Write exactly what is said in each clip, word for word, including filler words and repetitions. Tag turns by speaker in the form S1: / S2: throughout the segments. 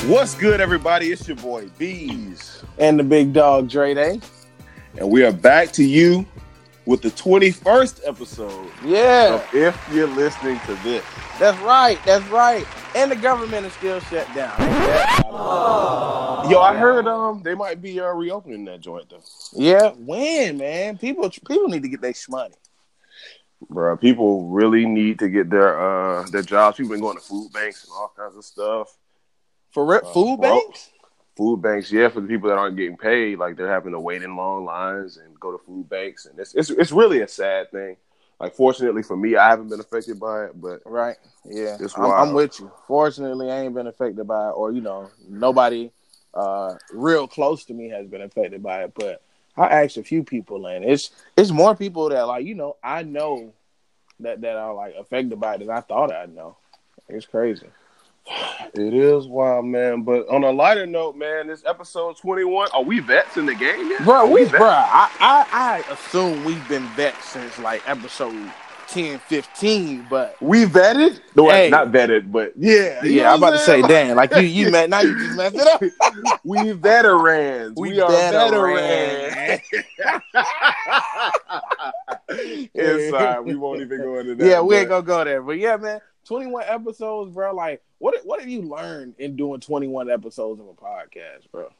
S1: What's good, everybody? It's your boy Bees
S2: and the big dog Dre Day,
S1: and we are back to you with the twenty-first episode.
S2: Yeah,
S1: of If You're Listening to This.
S2: That's right. That's right. And the government is still shut down.
S1: Yo, I heard um they might be uh, reopening that joint though.
S2: Yeah, when man? People people need to get their money.
S1: Bro, people really need to get their uh their jobs. People been going to food banks and all kinds of stuff.
S2: For re- uh, food bro, banks?
S1: Food banks, yeah, for the people that aren't getting paid, like they're having to wait in long lines and go to food banks, and it's it's it's really a sad thing. Like, fortunately for me, I haven't been affected by it, but
S2: right, yeah,
S1: it's
S2: I'm, I'm with you. Fortunately, I ain't been affected by it, or you know, nobody uh, real close to me has been affected by it. But I asked a few people, and it's it's more people that like you know I know that that are like affected by it than I thought I'd know. It's crazy.
S1: It is wild, man. But on a lighter note, man, this episode twenty-one. Are we vets in the game yet?
S2: Bro, we,
S1: we
S2: bro, I, I, I assume we've been vets since like episode ten, fifteen, but
S1: we vetted? No,
S2: hey,
S1: not vetted, but yeah,
S2: yeah. I'm about to say, damn, like you, you met now. You just messed it up.
S1: we veterans.
S2: We,
S1: we are
S2: veterans.
S1: veterans. Inside, we won't even go into that.
S2: Yeah, we but... ain't gonna go there. But yeah, man, twenty-one episodes, bro. Like, what what have you learned in doing twenty-one episodes of a podcast, bro?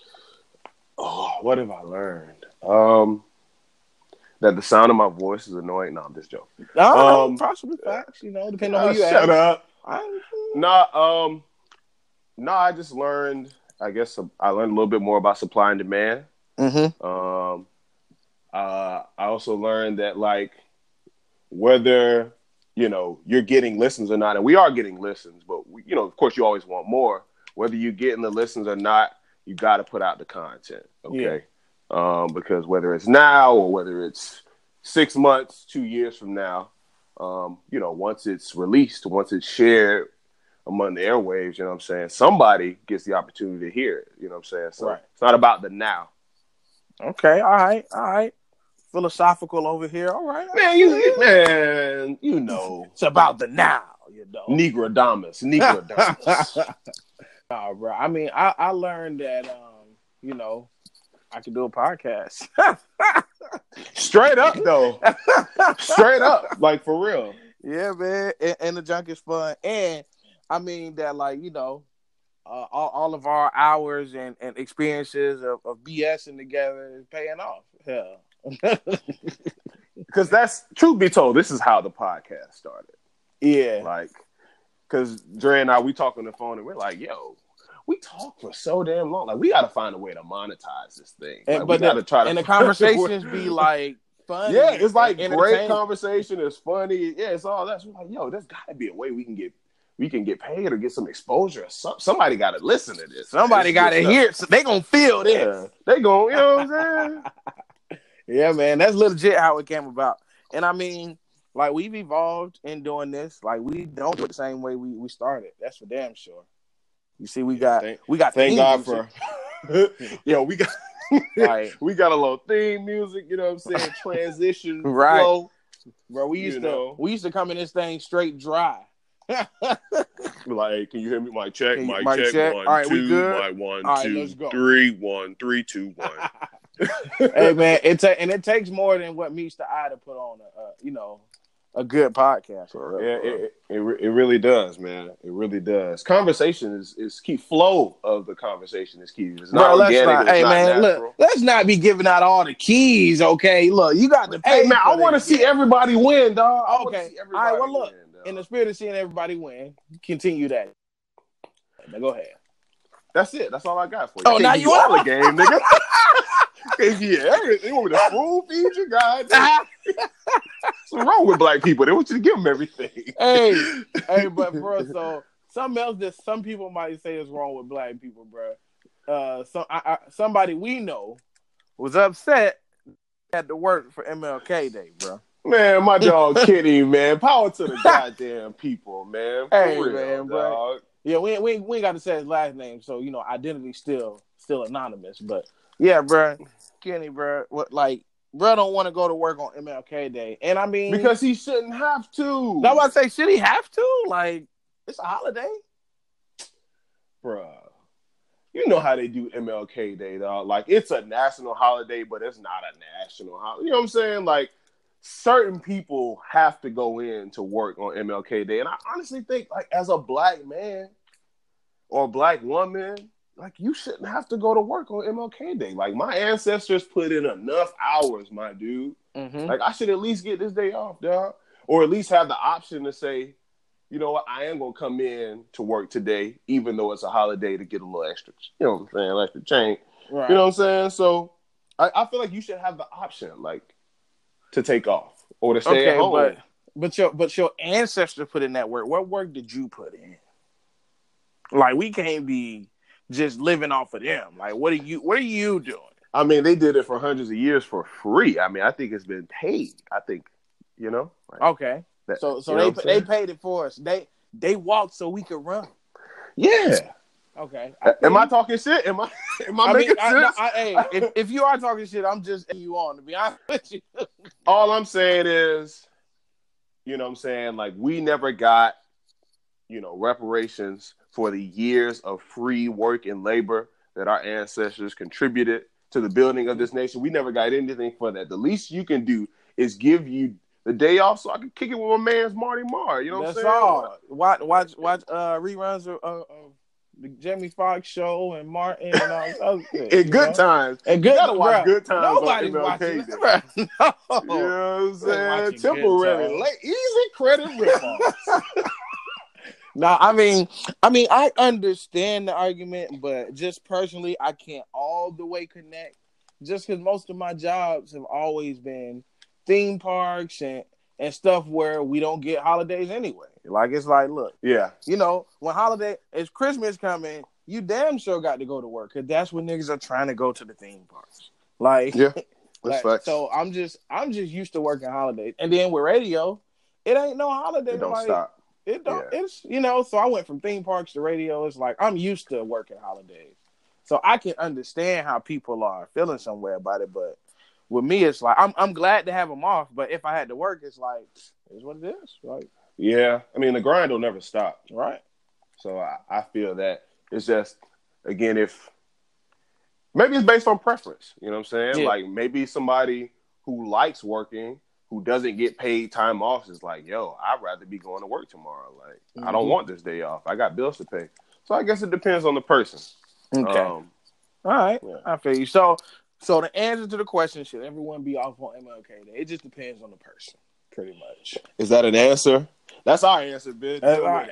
S1: Oh, what have I learned? Um, that the sound of my voice is annoying. No, I'm just joking.
S2: No, um, possibly facts. You know, depending uh, on who you ask.
S1: Shut up. I, nah, um, no, I just learned. I guess I learned a little bit more about supply and demand.
S2: Mm-hmm.
S1: Um, uh, I also learned that like whether you know, you're getting listens or not, and we are getting listens, but we, you know, of course, you always want more. Whether you're getting the listens or not, you got to put out the content, okay? Yeah. Um, because whether it's now or whether it's six months, two years from now, um, you know, once it's released, once it's shared among the airwaves, you know what I'm saying? Somebody gets the opportunity to hear it, you know what I'm saying? So
S2: right.
S1: It's not about the now.
S2: Okay, all right, all right. Philosophical over here. All right,
S1: man. You man, you know
S2: it's about the now. You know,
S1: Negrodamus, Negrodamus.
S2: Nah, bro. I mean, I, I learned that um, you know, I could do a podcast.
S1: Straight up, though. Straight up, like for real.
S2: Yeah, man. And, and the junk is fun, and I mean that, like you know, uh, all, all of our hours and, and experiences of, of BSing together is paying off. Hell.
S1: Because that's, truth be told, this is how the podcast started.
S2: Yeah.
S1: Like, because Dre and I, we talk on the phone and we're like, yo, we talk for so damn long. Like, we got to find a way to monetize this thing.
S2: And,
S1: like,
S2: but
S1: we got to try to.
S2: And the conversations be like funny.
S1: Yeah, it's like great conversation. It's funny. Yeah, it's all that. So we're like, yo, there's got to be a way we can get we can get paid or get some exposure. Some, somebody got to listen to this.
S2: Somebody got to hear it. So they going to feel this.
S1: Yeah. They going, you know what I'm saying?
S2: Yeah, man, that's legit how it came about. And I mean, like, we've evolved in doing this. Like, we don't do it the same way we, we started. That's for damn sure. You see, we got
S1: thank,
S2: we got
S1: thank God
S2: music.
S1: for yo, we got like, we got a little theme music, you know what I'm saying? Transition
S2: right.
S1: flow.
S2: Bro, we used
S1: you
S2: to
S1: know.
S2: we used to come in this thing straight dry.
S1: Like, can you hear me? Mic check,
S2: you,
S1: mic,
S2: mic
S1: check,
S2: check.
S1: one,
S2: All right,
S1: two,
S2: we good?
S1: mic, one,
S2: All right,
S1: two,
S2: let's go.
S1: three, one, three, two, one.
S2: Hey man, it ta- and it takes more than what meets the eye to put on a, a you know a good podcast. For real,
S1: yeah,
S2: for real.
S1: It, it it really does, man. It really does. Conversation is, is key. Flow of the conversation is key. It's not
S2: Bro,
S1: organic.
S2: Let's not,
S1: it's
S2: hey
S1: not
S2: man,
S1: natural.
S2: look, let's not be giving out all the keys. Okay, look, you got to.
S1: Hey man, I want to see everybody win, dog. I
S2: okay, all right. Well, look, win, in the spirit of seeing everybody win, continue that. Now go ahead.
S1: That's it. That's all I got for you.
S2: Oh, now you
S1: all the game, nigga. Yeah, you want me to spoon feed you, guys? What's wrong with black people? They want you to give them everything.
S2: Hey, hey, but bro, so something else that some people might say is wrong with black people, bro. Uh, so I, I, somebody we know was upset at the work for M L K Day, bro.
S1: Man, my dog Kitty, man. Power to the goddamn people, man. For
S2: hey,
S1: real,
S2: man,
S1: dog.
S2: bro. Yeah, we we we ain't got to say his last name, so you know, identity still still anonymous. But yeah, bro, Kenny, bro, what like, bro, don't want to go to work on M L K Day, and I mean,
S1: because he shouldn't have to.
S2: That's why I say, should he have to? Like, it's a holiday,
S1: bro. you know how they do M L K Day, dog. Like it's a national holiday, but it's not a national holiday. You know what I'm saying? Like certain people have to go in to work on M L K Day, and I honestly think, like, as a black man or a black woman, like you shouldn't have to go to work on M L K Day. Like my ancestors put in enough hours, my dude.
S2: Mm-hmm.
S1: Like I should at least get this day off, dog, or at least have the option to say, you know what, I am gonna come in to work today, even though it's a holiday, to get a little extra. You know what I'm saying? Like the change.
S2: Right.
S1: You know what I'm saying? So I, I feel like you should have the option, like, to take off or to stay
S2: okay,
S1: at home.
S2: But but your but your ancestors put in that work. What work did you put in? Like we can't be just living off of them. Like what are you what are you doing?
S1: I mean, they did it for hundreds of years for free. I mean, I think it's been paid. I think, you know. Like,
S2: okay.
S1: that,
S2: so so they they paid it for us. They they walked so we could run.
S1: Yeah.
S2: Okay.
S1: I am I talking shit? Am I am I, I making
S2: mean,
S1: sense?
S2: I, I, hey, if, if you are talking shit, I'm just you on to be honest with you.
S1: All I'm saying is, you know what I'm saying? Like we never got, you know, reparations for the years of free work and labor that our ancestors contributed to the building of this nation. We never got anything for that. The least you can do is give you the day off so I can kick it with my man's Marty Marr. You know
S2: That's
S1: what I'm saying?
S2: all. Watch watch watch uh, reruns of, uh, of the Jamie Foxx show and Martin and all this other shit.
S1: In good
S2: know?
S1: times.
S2: And good,
S1: you gotta watch
S2: bro,
S1: Good Times
S2: nobody's
S1: on M L K
S2: watching
S1: Day.
S2: that, bro. No.
S1: You know what I'm saying?
S2: Watching
S1: Temporary,
S2: Good
S1: late, easy credit ripoffs.
S2: No, I mean, I mean, I understand the argument, but just personally, I can't all the way connect. Just because most of my jobs have always been theme parks and, and stuff where we don't get holidays anyway. Like it's like, look,
S1: Yeah.
S2: you know, when holiday is Christmas coming, you damn sure got to go to work because that's when niggas are trying to go to the theme parks. Like,
S1: Yeah,
S2: like,
S1: that's facts.
S2: so I'm just, I'm just used to working holidays, and then with radio, it ain't no holiday.
S1: It don't
S2: like,
S1: stop.
S2: It don't.
S1: Yeah.
S2: It's you know. So I went from theme parks to radio. It's like I'm used to working holidays, so I can understand how people are feeling somewhere about it. But with me, it's like I'm I'm glad to have them off. But if I had to work, it's like it's what it is. Right.
S1: Yeah. I mean, the grind will never stop.
S2: Right.
S1: So I, I feel that it's just, again, if maybe it's based on preference. You know what I'm saying?
S2: Yeah.
S1: Like maybe somebody who likes working, who doesn't get paid time off, is like, yo, I'd rather be going to work tomorrow. Like, mm-hmm. I don't want this day off. I got bills to pay. So I guess it depends on the person.
S2: Okay.
S1: Um,
S2: All right.
S1: Yeah.
S2: I feel you. So, so the answer to the question, should everyone be off on M L K Day? It just depends on the person, pretty much.
S1: Is that an answer? That's our answer, bitch.
S2: That's our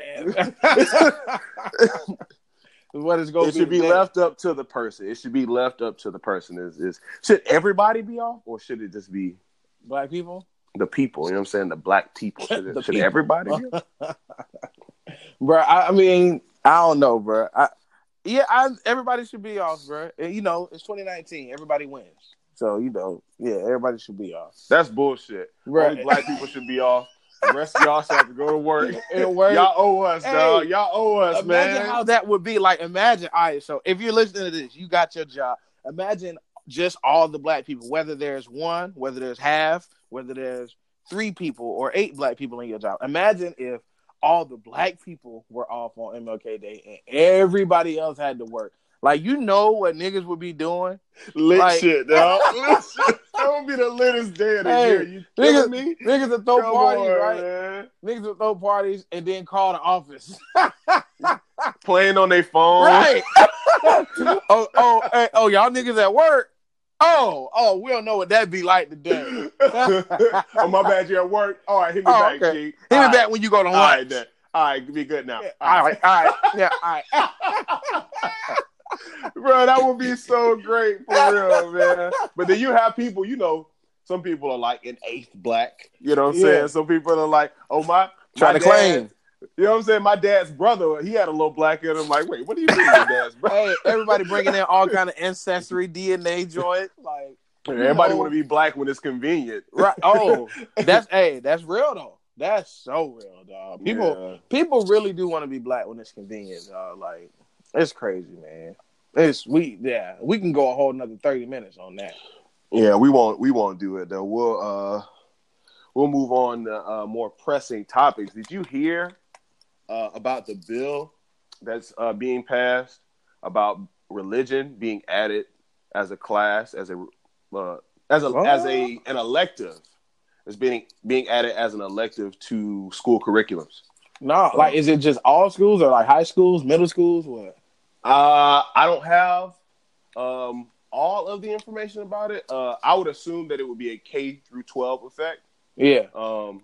S2: answer. What is going
S1: it should be
S2: today.
S1: left up to the person. It should be left up to the person. Is is should everybody be off, or should it just be
S2: black people?
S1: The people, you know what I'm saying? The black people. Should, it, should
S2: people.
S1: everybody be off?
S2: Bro, I, I mean, I don't know, bro. I, yeah, I, everybody should be off, bro. And, you know, it's twenty nineteen. Everybody wins. So, you know, yeah, everybody should be off.
S1: That's bullshit.
S2: Right.
S1: Only black people should be off. The rest of y'all should have to go to work.
S2: work.
S1: Y'all owe us, hey, dog. Y'all owe us,
S2: imagine
S1: man.
S2: Imagine how that would be. Like, imagine, all right, so if you're listening to this, you got your job. Imagine just all the black people, whether there's one, whether there's half, whether there's three people or eight black people in your job. Imagine if all the black people were off on M L K Day and everybody else had to work. Like, you know what niggas would be doing?
S1: Lit
S2: like,
S1: shit, dog. Lit shit. That would be the littest day of the
S2: hey,
S1: year. You
S2: niggas,
S1: me?
S2: Niggas would throw
S1: Come
S2: parties,
S1: on,
S2: right?
S1: Man.
S2: Niggas would throw parties and then call the office.
S1: Playing on their phone.
S2: Right. oh, oh, hey, oh, y'all niggas at work? Oh, oh, we don't know what that'd be like today.
S1: Oh, my bad, you at work? All right, hit me
S2: oh,
S1: back,
S2: okay.
S1: G.
S2: Hit
S1: All
S2: me
S1: right.
S2: back when you go to lunch.
S1: All right, then. All right, be good now.
S2: Yeah, all right, all right. Yeah, all right.
S1: Bro, that would be so great for real, man. But then you have people, you know, some people are like an eighth black. You know what I'm
S2: yeah.
S1: saying? Some people are like, oh, my.
S2: Trying to
S1: dad,
S2: claim.
S1: You know what I'm saying? My dad's brother, he had a little black in him. Like, wait, what do you mean your dad's brother?
S2: Hey, everybody bringing in all kind of ancestry, D N A joint. Like,
S1: everybody want to be black when it's convenient.
S2: Right. Oh, that's, hey, that's real, though. That's so real, dog. People, yeah. people really do want to be black when it's convenient, dog. Like, it's crazy, man. It's we, yeah. We can go a whole another thirty minutes on that.
S1: Yeah, we won't. We won't do it though. We'll uh, we'll move on to uh, more pressing topics. Did you hear uh, about the bill that's uh, being passed about religion being added as a class, as a uh, as a
S2: What?
S1: as a an elective. It's being being added as an elective to school curriculums.
S2: No, like, is it just all schools or like high schools, middle schools? What?
S1: Uh, I don't have um, all of the information about it. Uh, I would assume that it would be a K through twelve effect.
S2: Yeah.
S1: Um,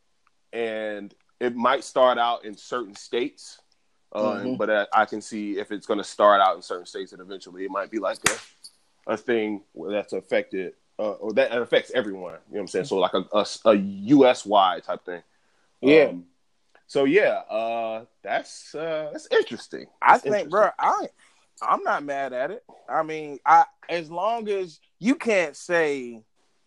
S1: and it might start out in certain states. Uh,
S2: Mhm.
S1: But I, I can see if it's going to start out in certain states, and eventually it might be like a, a thing that's affected, uh, or that affects everyone. You know what I'm saying? So like a, a, a U S wide type thing.
S2: Yeah.
S1: Um, so yeah, uh, that's uh, that's interesting.
S2: I
S1: That's
S2: think,
S1: interesting.
S2: bro, I I'm not mad at it. I mean, I as long as you can't say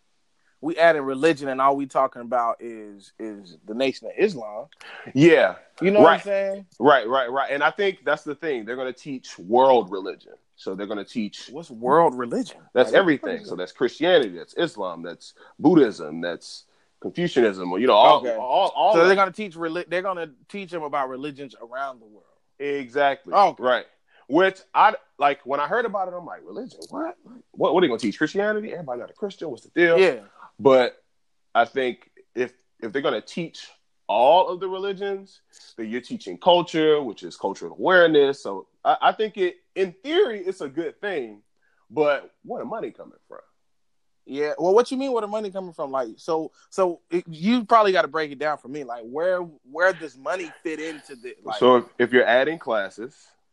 S2: we added religion and all we talking about is is the Nation of Islam.
S1: Yeah,
S2: You know what I'm
S1: right,
S2: saying?
S1: right, right, right. And I think that's the thing. They're going to teach world religion. So they're going to teach
S2: What's world religion?
S1: that's
S2: Like, what-
S1: everything. So that's Christianity, that's Islam, that's Buddhism, that's Confucianism, or you know, all,
S2: Okay.
S1: all, all.
S2: So
S1: of
S2: they're
S1: it.
S2: gonna teach reli- They're gonna teach them about religions around the world.
S1: Exactly.
S2: Okay.
S1: Right. Which I like when I heard about it, I'm like, religion? What? What? What are they going to teach? Christianity? Everybody not a Christian. What's the deal?
S2: Yeah.
S1: But I think if if they're going to teach all of the religions, then you're teaching culture, which is cultural awareness. So I, I think it, in theory, it's a good thing. But where the money coming from?
S2: Yeah. Well, what you mean? Where the money coming from? Like, so, so it, you probably got to break it down for me. Like, where where does money fit into the? Like,
S1: So if, if you're adding classes,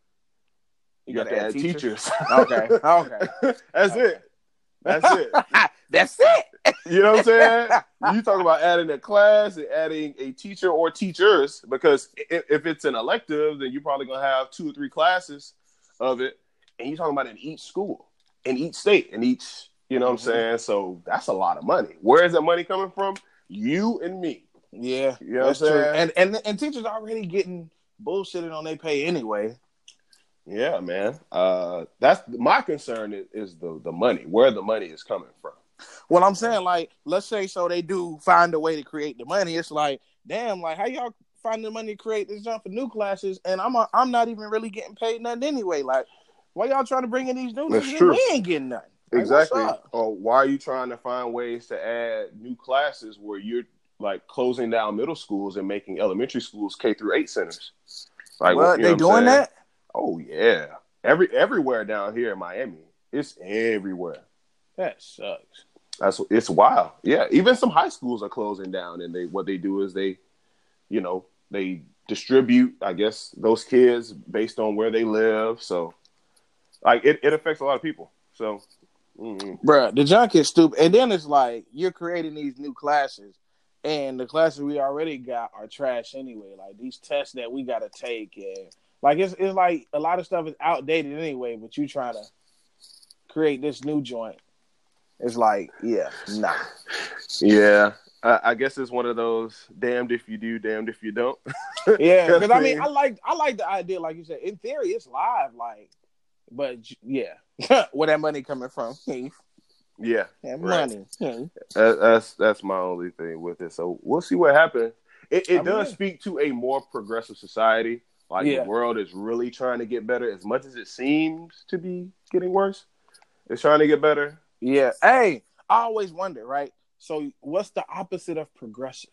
S1: you,
S2: You
S1: have
S2: gotta
S1: to
S2: add
S1: add
S2: teachers?
S1: teachers.
S2: Okay. Okay.
S1: That's
S2: Okay.
S1: it. That's it.
S2: That's it.
S1: You know what I'm saying? You talk about adding a class and adding a teacher or teachers, because if, if it's an elective, then you're probably going to have two or three classes of it. And you're talking about in each school, in each state, in each, you know what
S2: Mhm.
S1: I'm saying? So that's a lot of money. Where is that money coming from? You and me.
S2: Yeah,
S1: You know
S2: that's
S1: what I'm
S2: true.
S1: saying?
S2: And and and teachers already getting bullshitted on their pay anyway.
S1: Yeah, man. Uh, that's my concern is, is the, the money, where the money is coming from.
S2: Well, I'm saying, like, let's say so they do find a way to create the money. It's like, damn, like, how y'all find the money to create this jump for new classes, and I'm a, I'm not even really getting paid nothing anyway. Like, why y'all trying to bring in these new
S1: That's
S2: niggas and
S1: true.
S2: we ain't getting nothing? Like,
S1: Exactly.
S2: what's up?
S1: Or why are you trying to find ways to add new classes where you're like closing down middle schools and making elementary schools K through eight centers? Like,
S2: What,
S1: you
S2: they
S1: know what I'm
S2: doing
S1: saying?
S2: that?
S1: Oh yeah, every everywhere down here in Miami, it's everywhere.
S2: That sucks.
S1: That's it's wild. Yeah, even some high schools are closing down, and they what they do is they, you know, they distribute, I guess, those kids based on where they live. So, like, it, it affects a lot of people. So, mm-mm.
S2: Bruh, the junk is stupid. And then it's like, you're creating these new classes, and the classes we already got are trash anyway. Like, these tests that we got to take, and like, it's it's like a lot of stuff is outdated anyway, but you trying to create this new joint. It's like, yeah, nah.
S1: Yeah, I, I guess it's one of those damned if you do, damned if you don't.
S2: Yeah, because I
S1: thing.
S2: mean, I like I like the idea, like you said. In theory, it's live, like, but yeah, where that money coming from? Heath?
S1: Yeah,
S2: That
S1: right.
S2: money. Heath.
S1: That, that's that's my only thing with it. So we'll see what happens. It, it
S2: I
S1: does
S2: mean,
S1: speak to a more progressive society. Like
S2: Yeah.
S1: the world is really trying to get better, as much as it seems to be getting worse. It's trying to get better.
S2: Yeah. Hey, I always wonder, right? So, what's the opposite of progressive?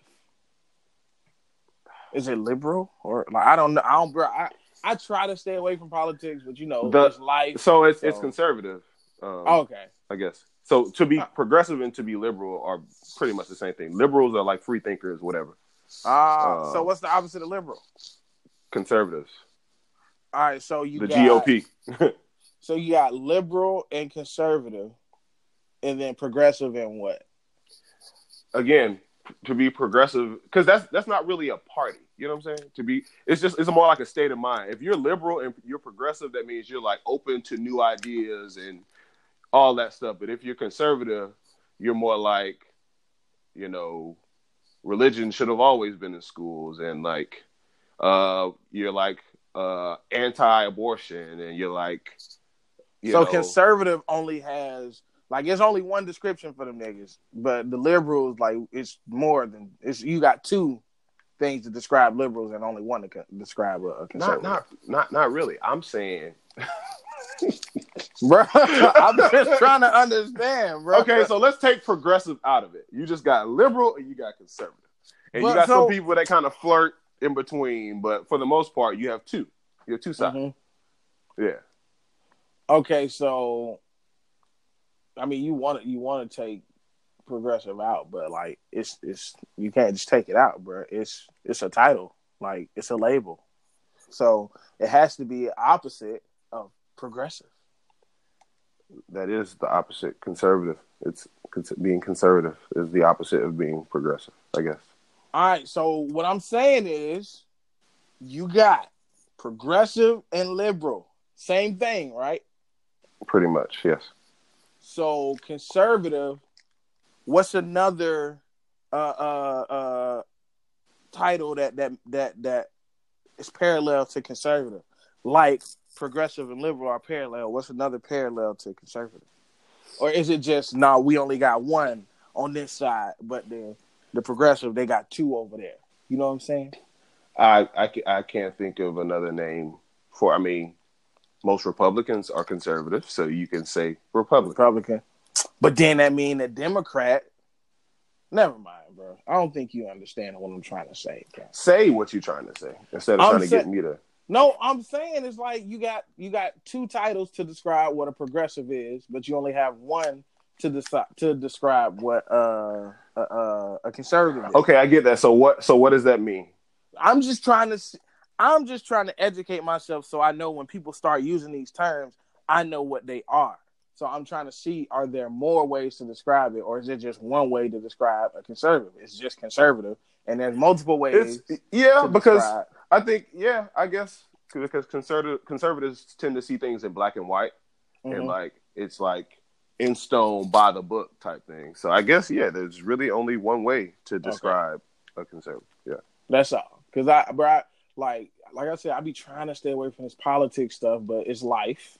S2: Is it liberal or like I don't know? I don't, bro. I, I try to stay away from politics, but you know,
S1: The-
S2: it's life.
S1: So it's
S2: So-
S1: it's conservative. Um,
S2: Okay.
S1: I guess. So to be progressive and to be liberal are pretty much the same thing. Liberals are like free thinkers, whatever.
S2: Ah,
S1: Uh,
S2: so what's the opposite of liberal?
S1: Conservatives,
S2: All right. So you
S1: the
S2: got,
S1: G O P.
S2: So you got liberal and conservative, and then progressive and what?
S1: Again, to be progressive, because that's that's not really a party. You know what I'm saying? To be, it's just it's more like a state of mind. If you're liberal and you're progressive, that means you're like open to new ideas and all that stuff. But if you're conservative, you're more like, you know, religion should have always been in schools, and like, uh, you're like uh, anti-abortion, and you're like, you
S2: So
S1: know,
S2: conservative only has like it's only one description for them niggas, but the liberals like it's more than it's. You got two things to describe liberals and only one to co- describe a, a
S1: not
S2: conservative.
S1: not not not really. I'm saying
S2: bro. I'm just trying to understand, bro.
S1: Okay, so let's take progressive out of it. You just got liberal and you got conservative. And
S2: But
S1: you got
S2: so,
S1: some people that kind of flirt in between, but for the most part, you have two. You have two sides. Mm-hmm. Yeah.
S2: Okay, so I mean, you want to you want to take progressive out, but like it's it's you can't just take it out, bro. It's it's a title, like it's a label, so it has to be opposite of progressive.
S1: That is the opposite. Conservative. It's being conservative is the opposite of being progressive, I guess.
S2: All right. So what I'm saying is, you got progressive and liberal, same thing, right?
S1: Pretty much, yes.
S2: So conservative. What's another uh, uh, uh, title that that that that is parallel to conservative, like progressive and liberal are parallel? What's another parallel to conservative? Or is it just no? Nah, we only got one on this side, but the the progressive they got two over there. You know what I'm saying?
S1: I I, I can't think of another name for. I mean, most Republicans are conservative, so you can say Republican.
S2: Republican. But then that mean a Democrat. Never mind, bro. I don't think you understand what I'm trying to say, bro.
S1: Say what you're trying to say instead of
S2: I'm
S1: trying to
S2: say-
S1: get me to.
S2: No, I'm saying it's like you got you got two titles to describe what a progressive is, but you only have one to decide to describe what uh, uh, a conservative is.
S1: Okay, I get that. So what? So what does that mean?
S2: I'm just trying to. I'm just trying to educate myself so I know when people start using these terms, I know what they are. So I'm trying to see, are there more ways to describe it, or is it just one way to describe a conservative? It's just conservative, and there's multiple ways.
S1: It's, yeah, because
S2: describe.
S1: I think, yeah, I guess because conservative conservatives tend to see things in black and white, mm-hmm. and like it's like in stone by the book type thing. So I guess yeah, there's really only one way to describe okay. a conservative. Yeah,
S2: that's all. Because I, bro, I, like like I said, I be trying to stay away from this politics stuff, but it's life.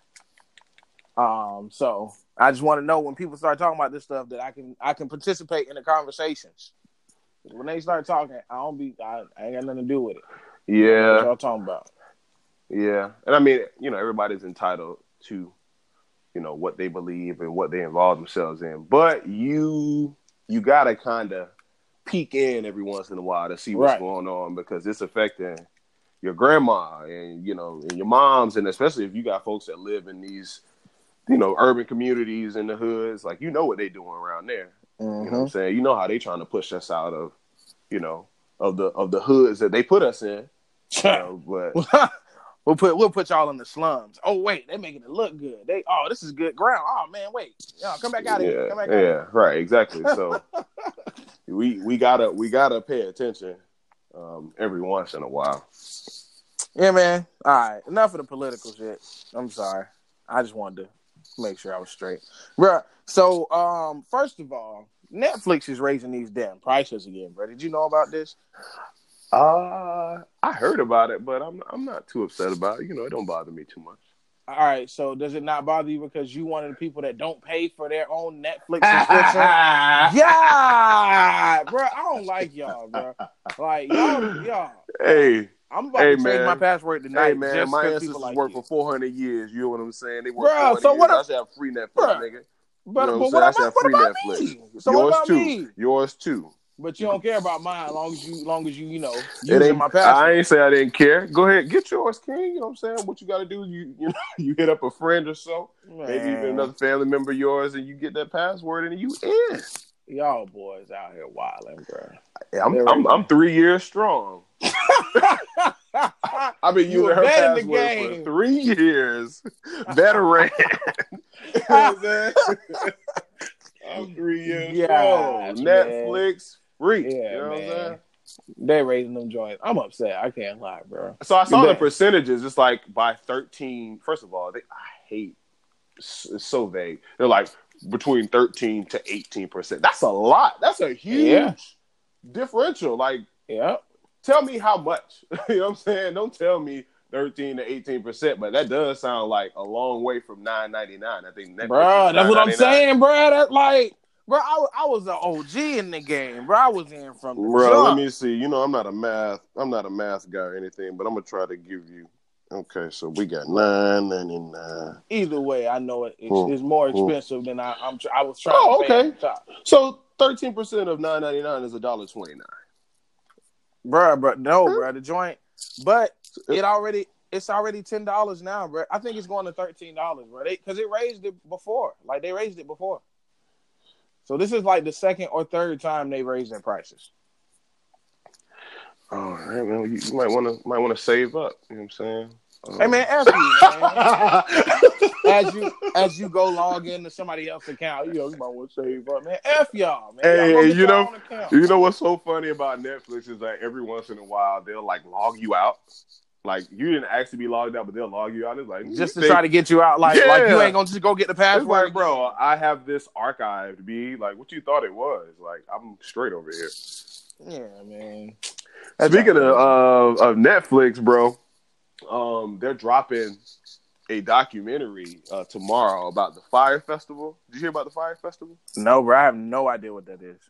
S2: Um, so I just want to know when people start talking about this stuff that I can I can participate in the conversations. When they start talking, I don't be I, I ain't got nothing to do with it.
S1: Yeah,
S2: what y'all talking about?
S1: Yeah, and I mean, you know, everybody's entitled to, you know, what they believe and what they involve themselves in, but you you gotta kind of peek in every once in a while to see what's right. going on because it's affecting your grandma and you know and your moms, and especially if you got folks that live in these. You know, urban communities in the hoods, like, you know what they doing around there. Mm-hmm. You know what I'm saying? You know how they trying to push us out of, you know, of the of the hoods that they put us in. You know, but
S2: we'll put we'll put y'all in the slums. Oh wait, they making it look good. They oh this is good ground. Oh man, wait, yo, come back out of
S1: yeah,
S2: here. Come back
S1: yeah,
S2: out of here.
S1: Right, exactly. So we we gotta we gotta pay attention um, every once in a while.
S2: Yeah, man. All right, enough of the political shit. I'm sorry. I just wanted to make sure I was straight. Bruh, so um, first of all, Netflix is raising these damn prices again, bro. Did you know about this?
S1: Uh, I heard about it, but I'm I'm not too upset about it. You know, it don't bother me too much.
S2: All right, so does it not bother you because you one of the people that don't pay for their own Netflix subscription? Yeah, bro, I don't like y'all, bro. Like y'all, y'all.
S1: Hey.
S2: I'm about
S1: hey,
S2: to
S1: man.
S2: change my password tonight.
S1: Hey man,
S2: just
S1: my ancestors
S2: like
S1: worked
S2: you.
S1: for four hundred years. You know what I'm saying? They worked
S2: Bruh,
S1: for
S2: so
S1: years.
S2: what?
S1: I should have free Netflix,
S2: Bruh,
S1: nigga.
S2: But,
S1: you know
S2: but
S1: what,
S2: what about,
S1: what
S2: free
S1: about
S2: Netflix?
S1: me?
S2: So
S1: Yours
S2: what about
S1: too.
S2: me?
S1: Yours too.
S2: But you don't care about mine, as long as you, long as you, you know, using
S1: it ain't,
S2: my password.
S1: I ain't say I didn't care. Go ahead, get yours, King. You know what I'm saying? What you got to do? You, you know, you hit up a friend or so, man. Maybe even another family member of yours, and you get that password, and you in.
S2: Y'all boys out here wilding, bro.
S1: Yeah, I'm, I'm, I'm three years strong. I've been using her password for three years. Veteran. You know what I'm saying? I'm three years
S2: yeah,
S1: strong. Netflix free.
S2: Yeah,
S1: you know
S2: man.
S1: what I'm saying?
S2: They raising them joints. I'm upset. I can't lie, bro.
S1: So I saw the percentages. It's like by thirteen. First of all, they, I hate it's so vague. They're like between thirteen to eighteen percent. That's a lot. That's a huge yeah. differential. Like,
S2: yeah.
S1: Tell me how much. You know what I'm saying? Don't tell me thirteen to eighteen percent, but that does sound like a long way from nine ninety-nine. I think Netflix
S2: bro, that's what I'm saying, bro. That's like, bro, I, I was an O G in the game, bro. I was in from the
S1: bro,
S2: jump.
S1: Let me see. You know, I'm not a math, I'm not a math guy or anything, but I'm gonna try to give you Okay, so we got nine ninety nine.
S2: Either way, I know it, it's,
S1: Mm,
S2: it's more
S1: mm.
S2: expensive than I, I'm. I was trying
S1: Oh,
S2: to pay
S1: okay.
S2: at the top.
S1: So thirteen percent of nine ninety nine is a dollar twenty nine.
S2: Bruh, bro, no, bro. The joint, but it already it's already ten dollars now, bro. I think it's going to thirteen dollars, bro. Because it raised it before, like they raised it before. So this is like the second or third time they raised their prices.
S1: Oh, right, man. You, you might want to might want to save up. You know what I'm saying? Um,
S2: Hey man, ask you, man. as you as you go log into somebody else's account, you know, you might want to save up, man. F y'all, man.
S1: Hey,
S2: y'all
S1: you know,
S2: account.
S1: you know what's so funny about Netflix is that every once in a while they'll like log you out. Like you didn't actually be logged out, but they'll log you out. It's like
S2: just to
S1: they,
S2: try to get you out, like
S1: yeah.
S2: like you ain't gonna just go get the password.
S1: It's like, bro, I have this archived. Be like, what you thought it was? Like, I'm straight over here.
S2: Yeah, man.
S1: That's Speaking of, uh, of Netflix, bro, um, they're dropping a documentary uh, tomorrow about the Fire Festival. Did you hear about the Fire Festival?
S2: No, bro. I have no idea what that is.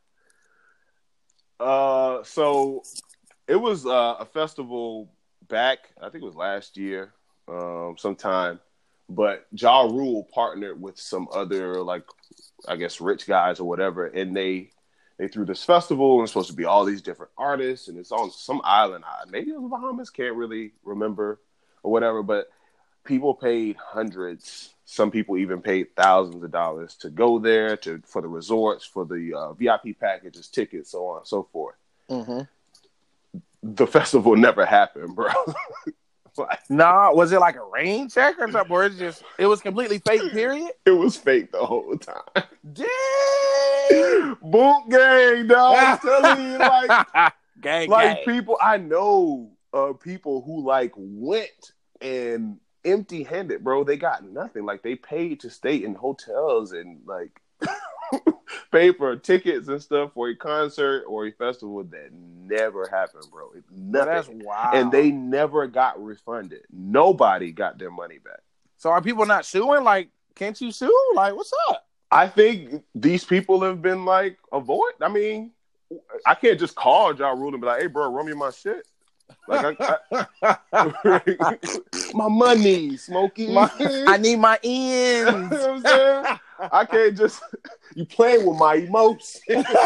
S1: Uh, so it was uh, a festival back, I think it was last year, um, sometime. But Ja Rule partnered with some other, like, I guess, rich guys or whatever, and they they threw this festival, and it's supposed to be all these different artists, and it's on some island. Maybe it was the Bahamas, can't really remember or whatever, but people paid hundreds. Some people even paid thousands of dollars to go there, to for the resorts, for the uh, V I P packages, tickets, so on and so forth.
S2: Mm-hmm.
S1: The festival never happened, bro. Like,
S2: nah, was it like a rain check or something? Or it's just it was completely fake. Period.
S1: It was fake the whole time.
S2: Dang,
S1: boot gang, dog. I'm telling you, like,
S2: gang,
S1: like
S2: gang.
S1: people I know, uh, people who like went and empty-handed, bro. They got nothing. Like they paid to stay in hotels and like pay for tickets and stuff for a concert or a festival that never happened, bro. It, nothing.
S2: Well, that's wild.
S1: And they never got refunded. Nobody got their money back.
S2: So are people not suing? Like, can't you sue? Like, what's up?
S1: I think these people have been like avoid. I mean, I can't just call Ja Rule and be like, "Hey, bro, run me my shit." Like, I, I, my money, Smokey.
S2: My, I need my ends.
S1: You know what I'm saying? I can't just you playing with my emotions.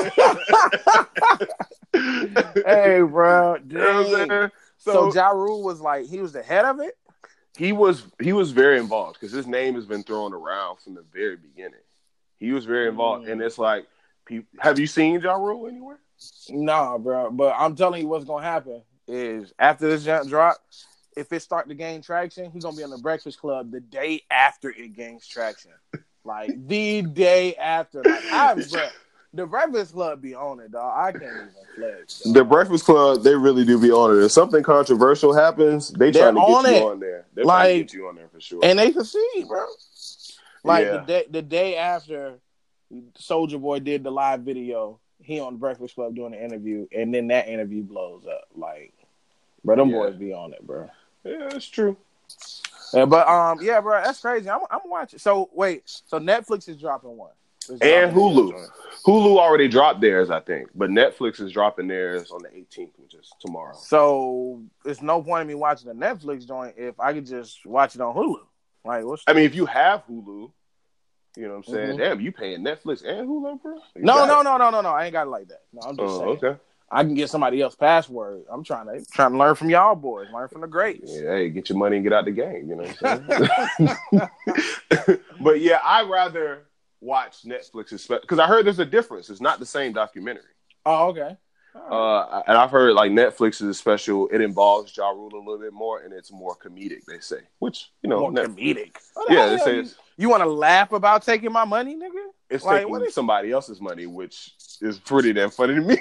S2: Hey, bro.
S1: You know what I'm saying?
S2: So, so Ja Rule was like, he was the head of it?
S1: He was he was very involved because his name has been thrown around from the very beginning. He was very involved, mm. and it's like, have you seen Ja Rule anywhere?
S2: Nah, bro. But I'm telling you what's gonna happen is after this jump drop, if it start to gain traction, he's gonna be on the Breakfast Club the day after it gains traction. Like the day after. Like I bro, the Breakfast Club be on it, dog. I can't even flex. Dog.
S1: The Breakfast Club, they really do be on it. If something controversial happens, they
S2: They're
S1: trying to get
S2: on
S1: you
S2: it.
S1: on there. They're
S2: like,
S1: trying to get you on there for sure.
S2: And they succeed, bro. Like
S1: yeah.
S2: the day the day after Soulja Boy did the live video, he on the Breakfast Club doing the interview, and then that interview blows up. Like, bro, them yeah. boys be on it, bro.
S1: Yeah, that's true.
S2: Yeah, but um, yeah, bro, that's crazy. I'm I'm watching. So wait, so Netflix is dropping one,
S1: dropping and Hulu. Hulu already dropped theirs, I think, but Netflix is dropping theirs on the eighteenth, which is tomorrow.
S2: So it's no point in me watching the Netflix joint if I could just watch it on Hulu. Like, what's
S1: I mean, if you have Hulu, you know what I'm saying?
S2: Mm-hmm.
S1: Damn, you paying Netflix and Hulu, bro? You
S2: no, no, no, no, no, no. I ain't got it like that. No, I'm just
S1: oh,
S2: saying.
S1: Okay.
S2: I can get somebody else's password. I'm trying to trying to learn from y'all boys, learn from the greats.
S1: Yeah, hey, get your money and get out the game. You know what I'm saying? But yeah, I'd rather watch Netflix's because I heard there's a difference. It's not the same documentary.
S2: Oh, okay.
S1: Right. Uh, and I've heard like Netflix's special. It involves Ja Rule a little bit more, and it's more comedic. They say, which you know,
S2: more
S1: Net-
S2: comedic.
S1: Yeah, they say
S2: you,
S1: it's,
S2: you want to laugh about taking my money, nigga.
S1: It's
S2: like,
S1: taking
S2: what is
S1: somebody else's money, which is pretty damn funny to me.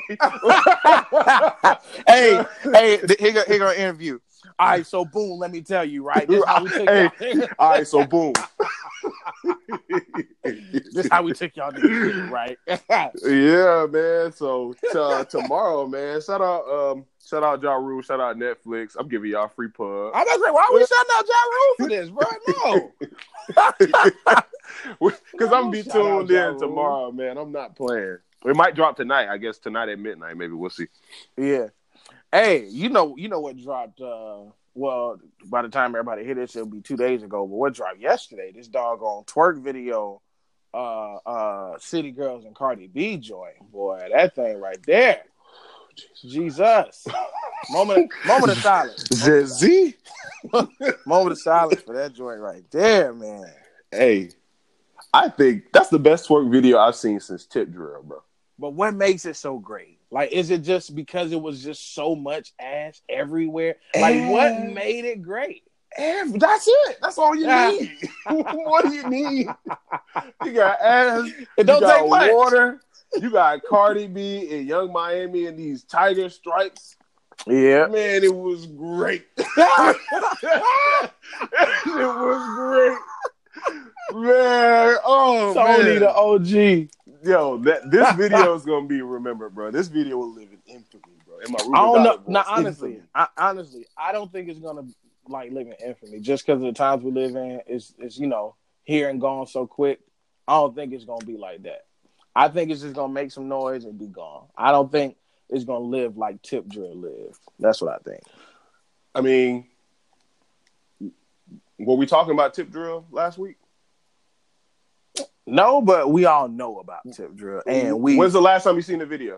S2: hey, hey, here go, here go an interview. All right, so boom, let me tell you, right? This how we took
S1: hey,
S2: y'all.
S1: All right, so boom.
S2: This how we took y'all niggas, right?
S1: Yeah, man. So uh, tomorrow, man. Shout out, um, shout out Ja Rule, shout out Netflix. I'm giving y'all free pub.
S2: I'm about to say, why are we shouting out Ja Rule for this, bro? No.
S1: Because I'm be tuned in tomorrow, man. I'm not playing. It might drop tonight. I guess tonight at midnight. Maybe we'll see.
S2: Yeah. Hey, you know, you know what dropped uh, well, by the time everybody hear this, it'll be two days ago. But what dropped yesterday? This doggone twerk video, uh, uh, City Girls and Cardi B joint. Boy, that thing right there. Jesus. moment, moment of silence.
S1: Z.
S2: Moment of silence for that joint right there, man.
S1: Hey, I think that's the best twerk video I've seen since Tip Drill, bro.
S2: But what makes it so great? Like, is it just because it was just so much ass everywhere? Like, and what made it great?
S1: And that's it. That's all you need. What do you need? You got ass.
S2: It don't
S1: you got
S2: take much.
S1: Water. You got Cardi B and Young Miami and these tiger stripes.
S2: Yeah,
S1: man, it was great. It was great, man. Oh,
S2: Tony
S1: man.
S2: the O G.
S1: Yo, that this video is gonna be remembered, bro. This video will live in infamy, bro. In my
S2: I don't know.
S1: Voice,
S2: Now, honestly,
S1: infamy.
S2: I, honestly, I don't think it's gonna like live in infamy just because of the times we live in. It's, it's you know here and gone so quick. I don't think it's gonna be like that. I think it's just gonna make some noise and be gone. I don't think it's gonna live like Tip Drill lived. That's what I think.
S1: I mean, were we talking about Tip Drill last week?
S2: No, but we all know about Tip Drill, and we.
S1: When's the last time you seen the video?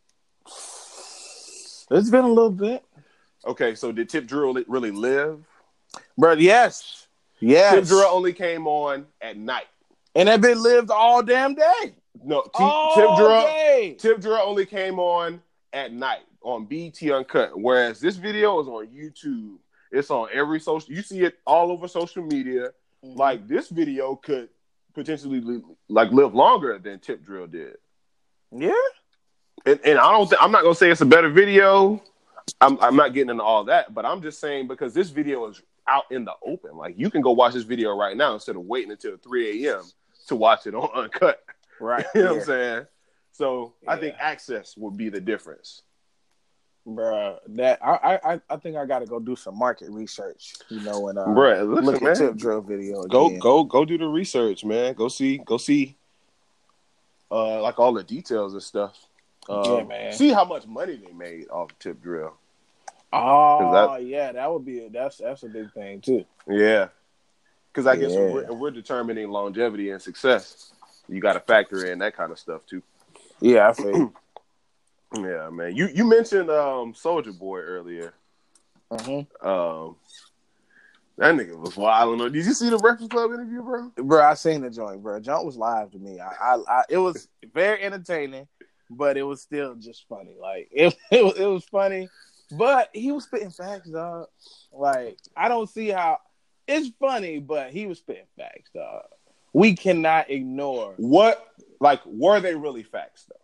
S2: It's been a little bit.
S1: Okay, so did Tip Drill really live?
S2: Bro, yes. Yes.
S1: Tip Drill only came on at night.
S2: And that been lived all damn day.
S1: No, T-
S2: all
S1: Tip Drill
S2: day.
S1: Tip Drill only came on at night on B E T Uncut. Whereas this video is on YouTube. It's on every social. You see it all over social media. Mm-hmm. Like, this video could potentially li- like live longer than Tip Drill did.
S2: Yeah.
S1: And, and I don't think I'm not gonna say it's a better video. I'm I'm not getting into all that, but I'm just saying because this video is out in the open. Like, you can go watch this video right now instead of waiting until three a.m. to watch it on Uncut.
S2: Right.
S1: You know
S2: yeah.
S1: what I'm saying? So
S2: yeah.
S1: I think access would be the difference.
S2: Bruh, that I I I think I gotta go do some market research, you know, and uh,
S1: Bruh, listen,
S2: look
S1: man.
S2: at Tip Drill video.
S1: Go
S2: again.
S1: go go do the research, man. Go see go see uh like all the details and stuff. Um,
S2: yeah, man.
S1: See how much money they made off Tip Drill.
S2: Oh
S1: that,
S2: yeah, that would be a, that's that's a big thing too.
S1: Yeah, because I guess
S2: yeah.
S1: if we're, if we're determining longevity and success, you got to factor in that kind of stuff too.
S2: Yeah, I feel.
S1: Yeah, man. You you mentioned um, Soulja Boy earlier.
S2: Mm-hmm.
S1: Um, that nigga was wild. Did you see the Breakfast Club interview, bro?
S2: Bro, I seen the joint, bro. Joint was live to me. I, I, I it was very entertaining, but it was still just funny. Like it, it was, it was funny, but he was spitting facts, dog. Like I don't see how it's funny, but he was spitting facts, dog. We cannot ignore
S1: what. Like, were they really facts though?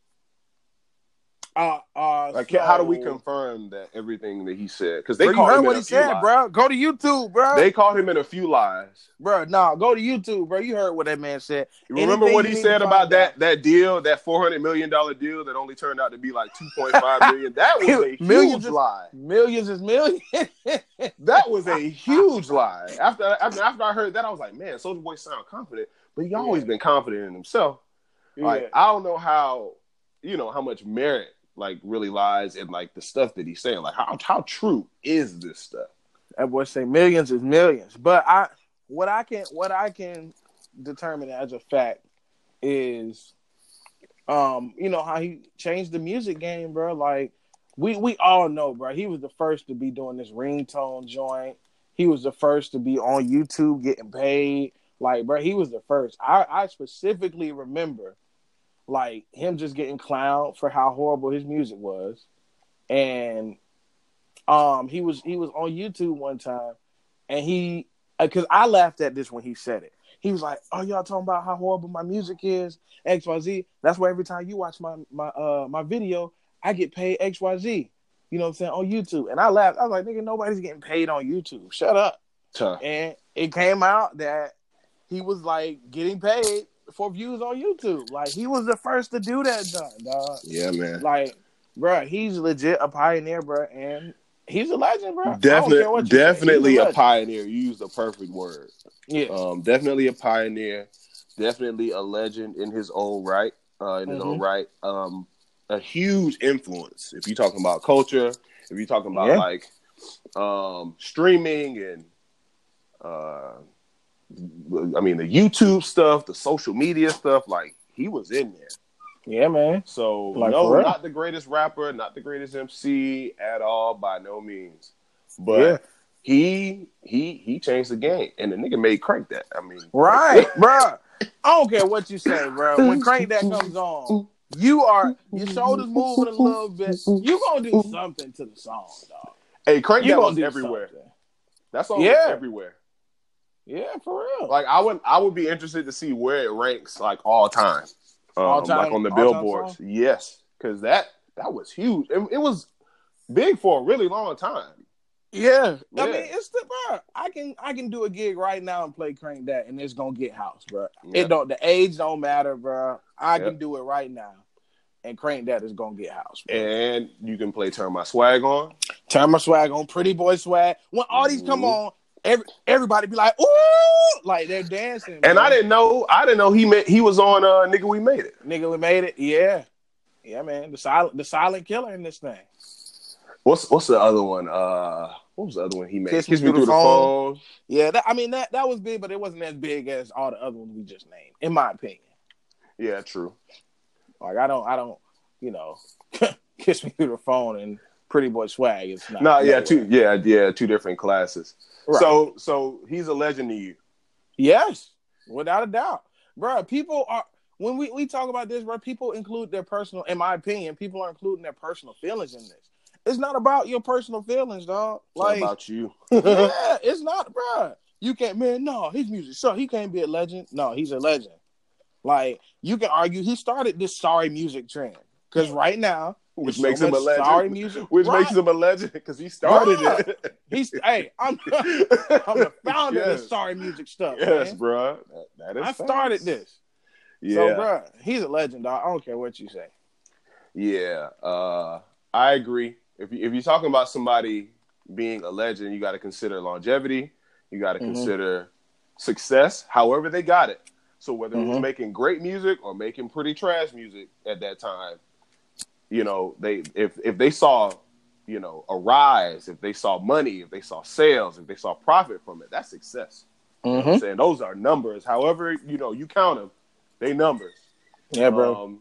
S2: Uh, uh,
S1: like,
S2: so,
S1: how do we confirm that everything that he said? Because they
S2: bro,
S1: caught
S2: you heard
S1: him
S2: what
S1: in
S2: he
S1: a few
S2: said,
S1: lies.
S2: bro. Go to YouTube, bro.
S1: They caught him in a few lies,
S2: bro. No, go to YouTube, bro. You heard what that man said.
S1: You remember
S2: Anything
S1: what
S2: you
S1: he
S2: need
S1: said
S2: to
S1: about
S2: find
S1: that
S2: out.
S1: that deal, that four hundred million dollar deal that only turned out to be like two point five million? That was a
S2: Millions
S1: huge
S2: is-
S1: lie.
S2: Millions is millions.
S1: That was a huge lie. After after after I heard that, I was like, man, Soulja Boy sound confident, but he always
S2: Yeah.
S1: been confident in himself. Like,
S2: Yeah.
S1: I don't know how, you know, how much merit like really lies in like the stuff that he's saying. Like, how how true is this stuff?
S2: That boy say millions is millions. But I what I can what I can determine as a fact is um, you know, how he changed the music game, bro. Like we we all know, bro. He was the first to be doing this ringtone joint. He was the first to be on YouTube getting paid. Like, bro, he was the first. I, I specifically remember like him just getting clowned for how horrible his music was. And um he was he was on YouTube one time and he because I laughed at this when he said it. He was like, "Oh, y'all talking about how horrible my music is, X Y Z. That's why every time you watch my my uh my video, I get paid X Y Z. You know what I'm saying, on YouTube." And I laughed. I was like, "Nigga, nobody's getting paid on YouTube. Shut up."
S1: Huh.
S2: And it came out that he was like getting paid for views on YouTube. Like he was the first to do that, dog.
S1: Yeah, man.
S2: Like, bro, he's legit a pioneer, bro, and he's a legend, bro.
S1: Definitely, definitely
S2: a,
S1: a pioneer. You used the perfect word.
S2: Yeah,
S1: um, definitely a pioneer. Definitely a legend in his own right. Uh, in his
S2: mm-hmm.
S1: own right, um, a huge influence. If you're talking about culture, if you're talking about
S2: yeah.
S1: like um, streaming and uh, I mean the YouTube stuff, the social media stuff. Like he was in there.
S2: Yeah, man.
S1: So
S2: Like,
S1: no,
S2: for real.
S1: not the greatest rapper, not the greatest M C at all, by no means. But
S2: Yeah.
S1: he he he changed the game, and the nigga made Crank That. I mean,
S2: Right, bro. I don't care what you say, bro. When Crank That comes on, you are your shoulders moving a little bit. You gonna do something to the song, dog.
S1: Hey, Crank
S2: You
S1: That
S2: gonna
S1: was
S2: do
S1: everywhere.
S2: something.
S1: That song
S2: Yeah.
S1: was everywhere.
S2: Yeah, for real.
S1: Like I would I would be interested to see where it ranks like all time. Um,
S2: All time,
S1: like on the
S2: all-time
S1: billboards.
S2: song?
S1: Yes, because that that was huge. It, it was big for a really long time.
S2: Yeah.
S1: Yeah.
S2: I mean, it's the bro. I can I can do a gig right now and play Crank That, and it's gonna get house, bro.
S1: Yeah.
S2: It don't the age don't matter, bro. I
S1: Yep.
S2: can do it right now, and Crank That is gonna get house, bro.
S1: And you can play Turn My Swag On.
S2: Turn My Swag On, Pretty Boy Swag. When all these come
S1: Mhm.
S2: on, every everybody be like, ooh, like they're dancing.
S1: And
S2: man.
S1: I didn't know I didn't know he made, he was on uh Nigga We Made It.
S2: Nigga, we made it. Yeah, yeah, man. The silent, the silent killer in this thing.
S1: What's what's the other one? Uh, what was the other one he made?
S2: Kiss Me Through the Phone. Yeah, that, I mean that that was big, but it wasn't as big as all the other ones we just named, in my opinion.
S1: Yeah, true.
S2: Like I don't, I don't, you know, Kiss Me Through the Phone and Pretty Boy Swag. It's not.
S1: No, yeah,
S2: nowhere.
S1: two, yeah, yeah, two different classes.
S2: Right.
S1: So, so he's a legend to you.
S2: Yes, without a doubt, bro. People are when we, we talk about this, bro. People include their personal, in my opinion, people are including their personal feelings in this. It's not about your personal feelings, dog. Like
S1: What about you?
S2: yeah, it's not, bro. You can't, man. No, his music, so he can't be a legend. No, he's a legend. Like you can argue, he started this sorry music trend because right now,
S1: Which
S2: there's
S1: makes
S2: so
S1: him a
S2: much
S1: legend.
S2: sorry music,
S1: Which
S2: right.
S1: makes him a legend because he started
S2: Bruh.
S1: it.
S2: He's hey, I'm I'm the founder of
S1: Yes.
S2: this sorry music stuff.
S1: Yes,
S2: man.
S1: bro. That, that is
S2: I
S1: facts.
S2: started this.
S1: Yeah,
S2: So, bro, he's a legend, dog. I don't care what you say.
S1: yeah. Uh, I agree. If you, if you're talking about somebody being a legend, you got to consider longevity. You got to
S2: Mhm.
S1: consider success. However they got it. So whether it was
S2: Mhm.
S1: making great music or making pretty trash music at that time, you know, they if if they saw, you know, a rise, if they saw money, if they saw sales, if they saw profit from it, that's success. You know what I'm
S2: Mm-hmm.
S1: saying? Those are numbers. However, you know, you count them, they numbers.
S2: Yeah, bro.
S1: Um,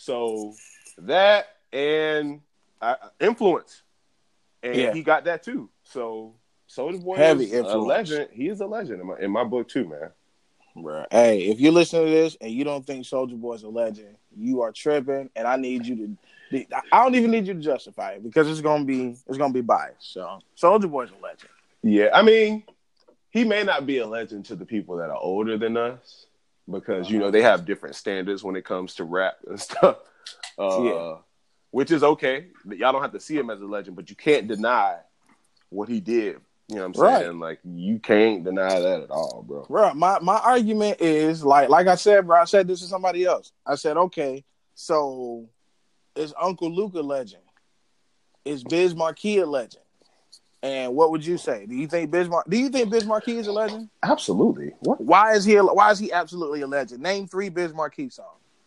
S1: so that and uh, influence, and
S2: Yeah.
S1: he got that too. So Soulja Boy
S2: Heavy
S1: is a
S2: influence.
S1: legend. He is a legend in my, in my book too, man.
S2: Bro. Hey, if you listen to this and you don't think Soulja Boy is a legend, you are tripping, and I need you to. I don't even need you to justify it because it's gonna be it's gonna be biased. So Soulja Boy's a legend.
S1: Yeah, I mean, he may not be a legend to the people that are older than us because you know they have different standards when it comes to rap and stuff. Uh,
S2: Yeah.
S1: Which is okay. Y'all don't have to see him as a legend, but you can't deny what he did. You know what I'm
S2: Right.
S1: saying? Like you can't deny that at all, bro.
S2: Bro, my, my argument is like like I said, bro, I said this to somebody else. I said, okay, so is Uncle Luke a legend? Is Biz Markie a legend? And what would you say? Do you think Biz Mar- Do you think Biz Markie is a legend?
S1: Absolutely. What?
S2: Why is he a, why is he absolutely a legend? Name three Biz Markie songs.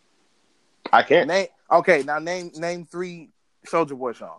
S1: I can't.
S2: Name okay, now name name three Soulja Boy songs.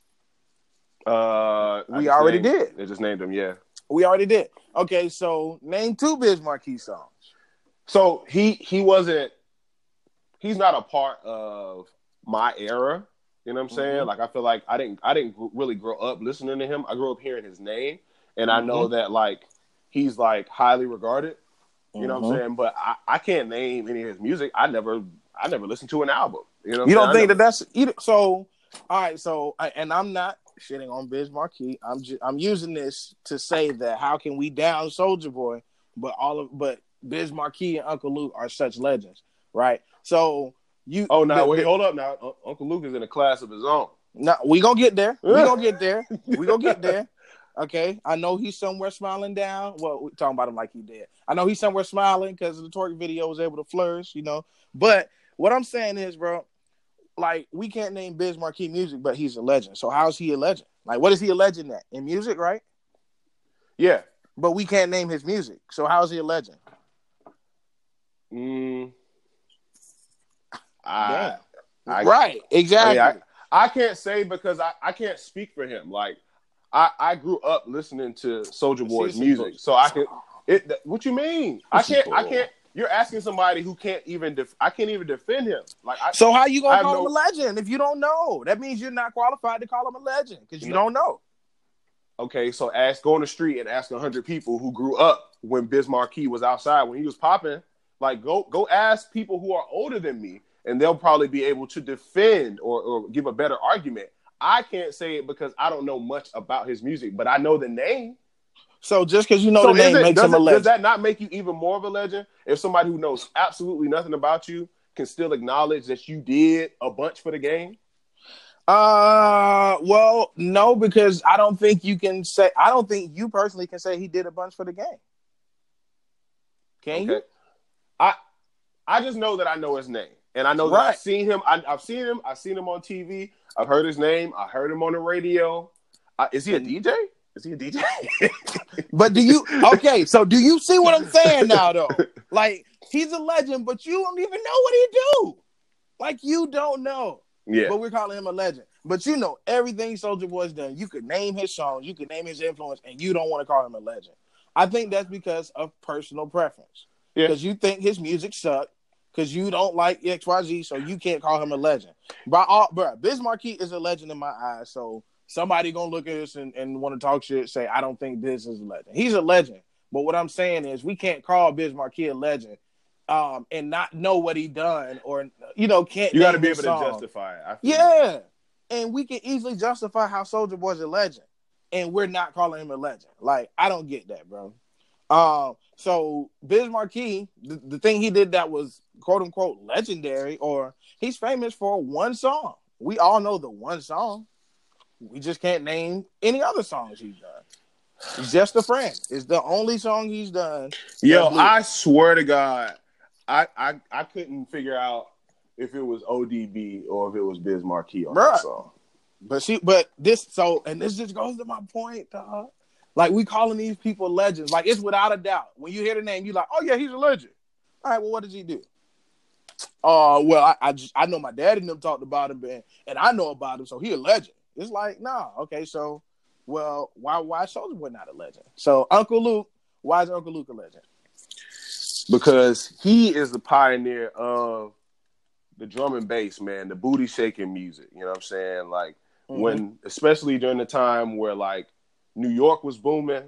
S1: Uh,
S2: We already did.
S1: They just named him. Yeah.
S2: We already did. Okay, so name two Biz Markie songs.
S1: So he he wasn't. He's not a part of my era. You know what I'm saying?
S2: Mhm.
S1: Like I feel like I didn't I didn't gr- really grow up listening to him. I grew up hearing his name, and I know
S2: Mhm.
S1: that like he's like highly regarded. You know what
S2: Mhm.
S1: I'm saying? But I, I can't name any of his music. I never I never listened to an album. You know what
S2: You
S1: I'm
S2: don't
S1: saying?
S2: think
S1: I
S2: that
S1: never-
S2: that's either, so? All right, so I- and I'm not shitting on Biz Markie. I'm just I'm using this to say that how can we down Soulja Boy, but all of but Biz Markie and Uncle Luke are such legends, right? So you
S1: Oh no!
S2: the-
S1: Wait,
S2: the-
S1: hold up now. Un- Uncle Luke is in a class of his own.
S2: No, we gonna get there. We gonna get there. We gonna get there. Okay, I know he's somewhere smiling down. Well, we're talking about him like he did. I know he's somewhere smiling because the twerk video was able to flourish, you know. But what I'm saying is, bro, like we can't name Biz Markie music, but he's a legend. So how's he a legend? Like, what is he a legend at in music, right?
S1: Yeah.
S2: But we can't name his music. So how's he a legend?
S1: Mm, I, I
S2: right, exactly.
S1: I, mean, I, I can't say because I, I can't speak for him. Like I, I grew up listening to Soulja Boy's
S2: See,
S1: music, so I can. It. What you mean? I can't. I
S2: bull.
S1: can't. You're asking somebody who can't even. Def, I can't even defend him. Like, I,
S2: So how you
S1: I
S2: gonna
S1: have
S2: call
S1: no-
S2: him a legend if you don't know? That means you're not qualified to call him a legend because you
S1: No.
S2: don't know.
S1: Okay, so ask go on the street and ask a hundred people who grew up when Biz Markie was outside when he was popping. Like, go go ask people who are older than me, and they'll probably be able to defend or, or give a better argument. I can't say it because I don't know much about his music, but I know the name.
S2: So just because you know
S1: So
S2: the name
S1: is it,
S2: makes
S1: does,
S2: him a
S1: it,
S2: legend.
S1: does that not make you even more of a legend? If somebody who knows absolutely nothing about you can still acknowledge that you did a bunch for the game?
S2: Uh, well, no, because I don't think you can say. I don't think you personally can say he did a bunch for the game. Can
S1: Okay.
S2: you?
S1: I I just know that I know his name, and I know that
S2: Right.
S1: I've seen him. I, I've seen him. I've seen him on T V. I've heard his name. I heard him on the radio. Uh, is he a
S2: And-
S1: D J? Is he a D J?
S2: But do you? Okay, so do you see what I'm saying now, though? Like he's a legend, but you don't even know what he do. Like you don't know.
S1: Yeah.
S2: But we're calling him a legend. But you know everything Soulja Boy's done. You could name his songs, you could name his influence, and you don't want to call him a legend. I think that's because of personal preference.
S1: Yeah.
S2: Because you think his music sucked, because you don't like X Y Z, so you can't call him a legend. But all, bro, Biz Markie is a legend in my eyes. So somebody gonna look at us and, and want to talk shit, say I don't think Biz is a legend. He's a legend. But what I'm saying is we can't call Biz Markie a legend. Um, and not know what he done, or you know, can't
S1: You got to
S2: name
S1: be
S2: his
S1: able to
S2: song.
S1: justify it. I feel you.
S2: Yeah, and we can easily justify how Soulja Boy's a legend, and we're not calling him a legend. Like I don't get that, bro. Um, so Biz Markie, the, the thing he did that was quote unquote legendary, or he's famous for one song. We all know the one song. We just can't name any other songs he's done. He's Just a Friend is the only song he's done.
S1: Yo,
S2: that blew-
S1: I swear to God, I, I I couldn't figure out if it was O D B or if it was Biz Markie on
S2: Bruh.
S1: that song.
S2: But see, but this so, and this just goes to my point, dog. Like we calling these people legends. Like it's without a doubt. When you hear the name, you like, oh yeah, he's a legend. All right, well, what does he do? Uh, well, I I, just, I know my dad and them talked about him, and, and I know about him, so he a legend. It's like, nah, okay, so, well, why why Soulja Boy not a legend? So Uncle Luke, why is Uncle Luke a legend?
S1: Because he is the pioneer of the drum and bass, man, the booty shaking music. You know what I'm saying? Like
S2: Mm-hmm.
S1: when, especially during the time where like New York was booming.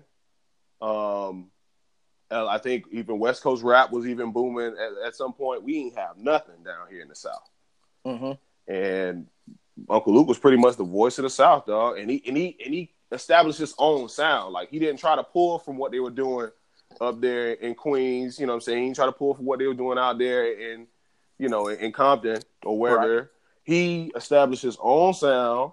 S1: Um, uh, I think even West Coast rap was even booming at, at some point. We ain't have nothing down here in the South,
S2: Mm-hmm.
S1: and Uncle Luke was pretty much the voice of the South, dog. And he and he and he established his own sound. Like he didn't try to pull from what they were doing up there in Queens. You know what I'm saying? He didn't try to pull from what they were doing out there in, you know, in, in Compton or wherever.
S2: Right.
S1: He established his own sound.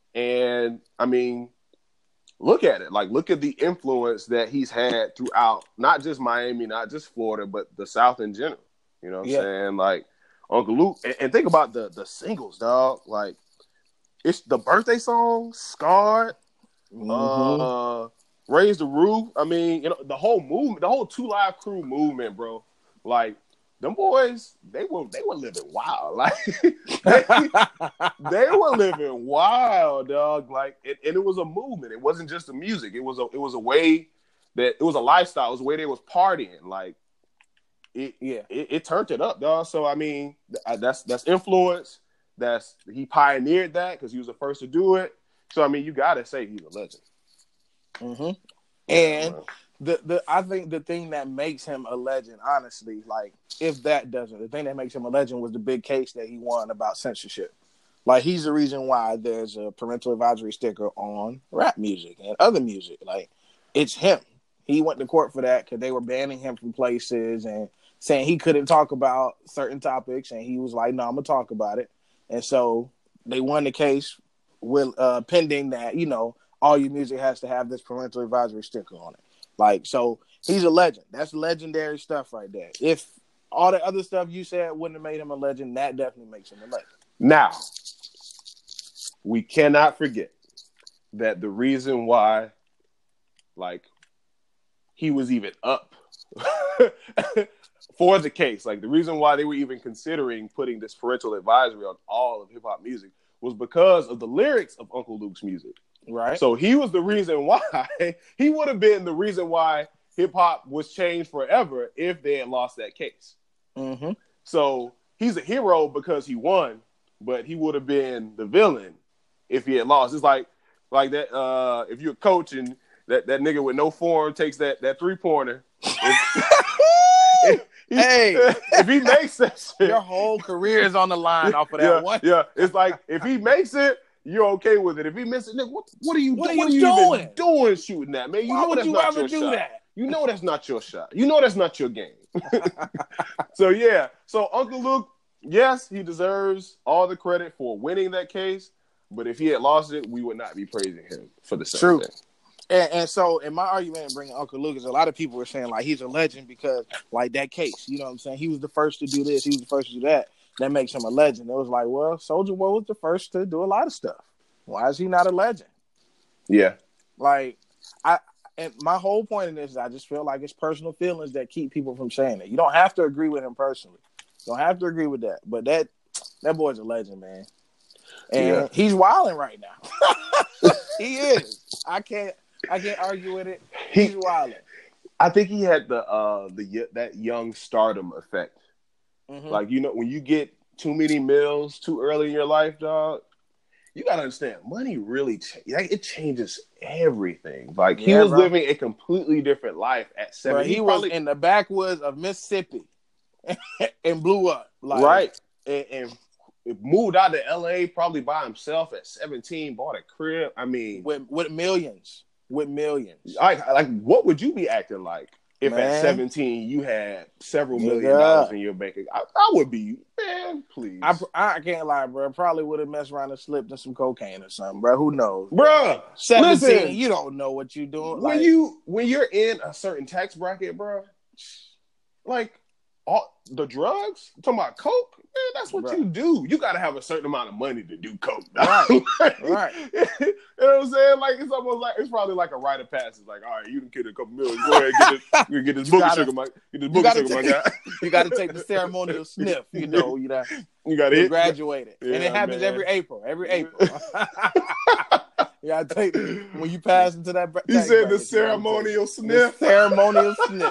S1: And I mean, look at it. Like, look at the influence that he's had throughout, not just Miami, not just Florida, but the South in general. You know what I'm
S2: Yeah.
S1: saying? Like, Uncle Luke, and, and think about the the singles, dog. Like, it's the birthday song, Scarred,
S2: Mm-hmm.
S1: uh, Raise the Roof. I mean, you know, the whole movement, the whole Two Live Crew movement, bro. Like, them boys, they were they were living wild. Like, they, they were living wild, dog. Like, it, and it was a movement. It wasn't just the music. It was a it was a way that it was a lifestyle. It was a way they was partying. Like, it
S2: Yeah.
S1: it, it turned it up, dog. So I mean, that's that's influence. That's he pioneered that because he was the first to do it. So I mean, you gotta say he's a legend.
S2: Mm-hmm.
S1: Yeah,
S2: And
S1: man.
S2: the the I think the thing that makes him a legend, honestly, like if that doesn't, the thing that makes him a legend was the big case that he won about censorship. Like he's the reason why there's a parental advisory sticker on rap music and other music. Like it's him. He went to court for that because they were banning him from places and saying he couldn't talk about certain topics, and he was like, "No, I'm gonna talk about it." And so they won the case with uh, pending that, you know, all your music has to have this parental advisory sticker on it. Like, so he's a legend. That's legendary stuff right there. If all the other stuff you said wouldn't have made him a legend, that definitely makes him a legend.
S1: Now, we cannot forget that the reason why, like, he was even up for the case, like the reason why they were even considering putting this parental advisory on all of hip hop music was because of the lyrics of Uncle Luke's music.
S2: Right.
S1: So he was the reason why he would have been the reason why hip hop was changed forever if they had lost that case.
S2: Mm-hmm.
S1: So he's a hero because he won, but he would have been the villain if he had lost. It's like like that. Uh, if you're a coach and that, that nigga with no form takes that, that three pointer.
S2: Hey,
S1: if he makes that shit,
S2: your whole career is on the line off of that
S1: yeah,
S2: one.
S1: Yeah, it's like if he makes it, you're okay with it. If he misses it, what, what are you,
S2: what
S1: do,
S2: are
S1: what
S2: you
S1: are you
S2: doing?
S1: even doing shooting that, man? You
S2: Why
S1: know
S2: would
S1: that's
S2: you
S1: not
S2: ever
S1: your
S2: do
S1: shot.
S2: that?
S1: You know that's not your shot. You know that's not your game. So yeah, so Uncle Luke, yes, he deserves all the credit for winning that case. But if he had lost it, we would not be praising him for the same
S2: True.
S1: thing.
S2: And, and so, in my argument, bringing Uncle Lucas, a lot of people were saying like he's a legend because like that case. You know what I'm saying? He was the first to do this. He was the first to do that. That makes him a legend. It was like, well, Soulja Boy was the first to do a lot of stuff. Why is he not a legend?
S1: Yeah.
S2: Like I. And my whole point in this is I just feel like it's personal feelings that keep people from saying it. You don't have to agree with him personally. You don't have to agree with that. But that that boy's a legend, man. And
S1: Yeah.
S2: he's wilding right now. He is. I can't I can't argue with it. He's wilding.
S1: I think he had the uh the that young stardom effect.
S2: Mm-hmm.
S1: Like, you know, when you get too many meals too early in your life, dog, you gotta understand, money really ch- like, it changes everything. Like he
S2: Yeah,
S1: was
S2: bro.
S1: living a completely different life at seven.
S2: But he,
S1: he
S2: was
S1: probably,
S2: in the backwoods of Mississippi and blew up. Like,
S1: right, and, and moved out to L A probably by himself at seventeen. Bought a crib. I mean,
S2: with with millions, with millions.
S1: like like what would you be acting like if
S2: Man.
S1: at seventeen you had several
S2: Nigga.
S1: million dollars in your bank account? I, I would be, man, please.
S2: I, I can't lie, bro. Probably would have messed around and slipped in some cocaine or something, bro. Who knows,
S1: Bruh,
S2: seventeen,
S1: listen,
S2: you don't know what you're doing.
S1: When
S2: like,
S1: you when you're in a certain tax bracket, bro, like all the drugs, I'm talking about coke, man, that's what
S2: Bruh.
S1: you do. You got to have a certain amount of money to do coke,
S2: right?
S1: like,
S2: Right.
S1: You know what I'm saying? Like it's almost like it's probably like a rite of passage. Like, all right, you done killed a couple million. Go ahead, get this, you get this booger
S2: gotta,
S1: sugar, my get this
S2: you
S1: booger sugar,
S2: take,
S1: my guy.
S2: You got to take the ceremonial sniff. You know, you know,
S1: you got
S2: to
S1: to
S2: graduate it,
S1: Yeah,
S2: and it happens
S1: man.
S2: every April. Every April. You gotta take when you pass into that.
S1: You said
S2: bracket,
S1: the ceremonial
S2: the
S1: sniff.
S2: ceremonial sniff.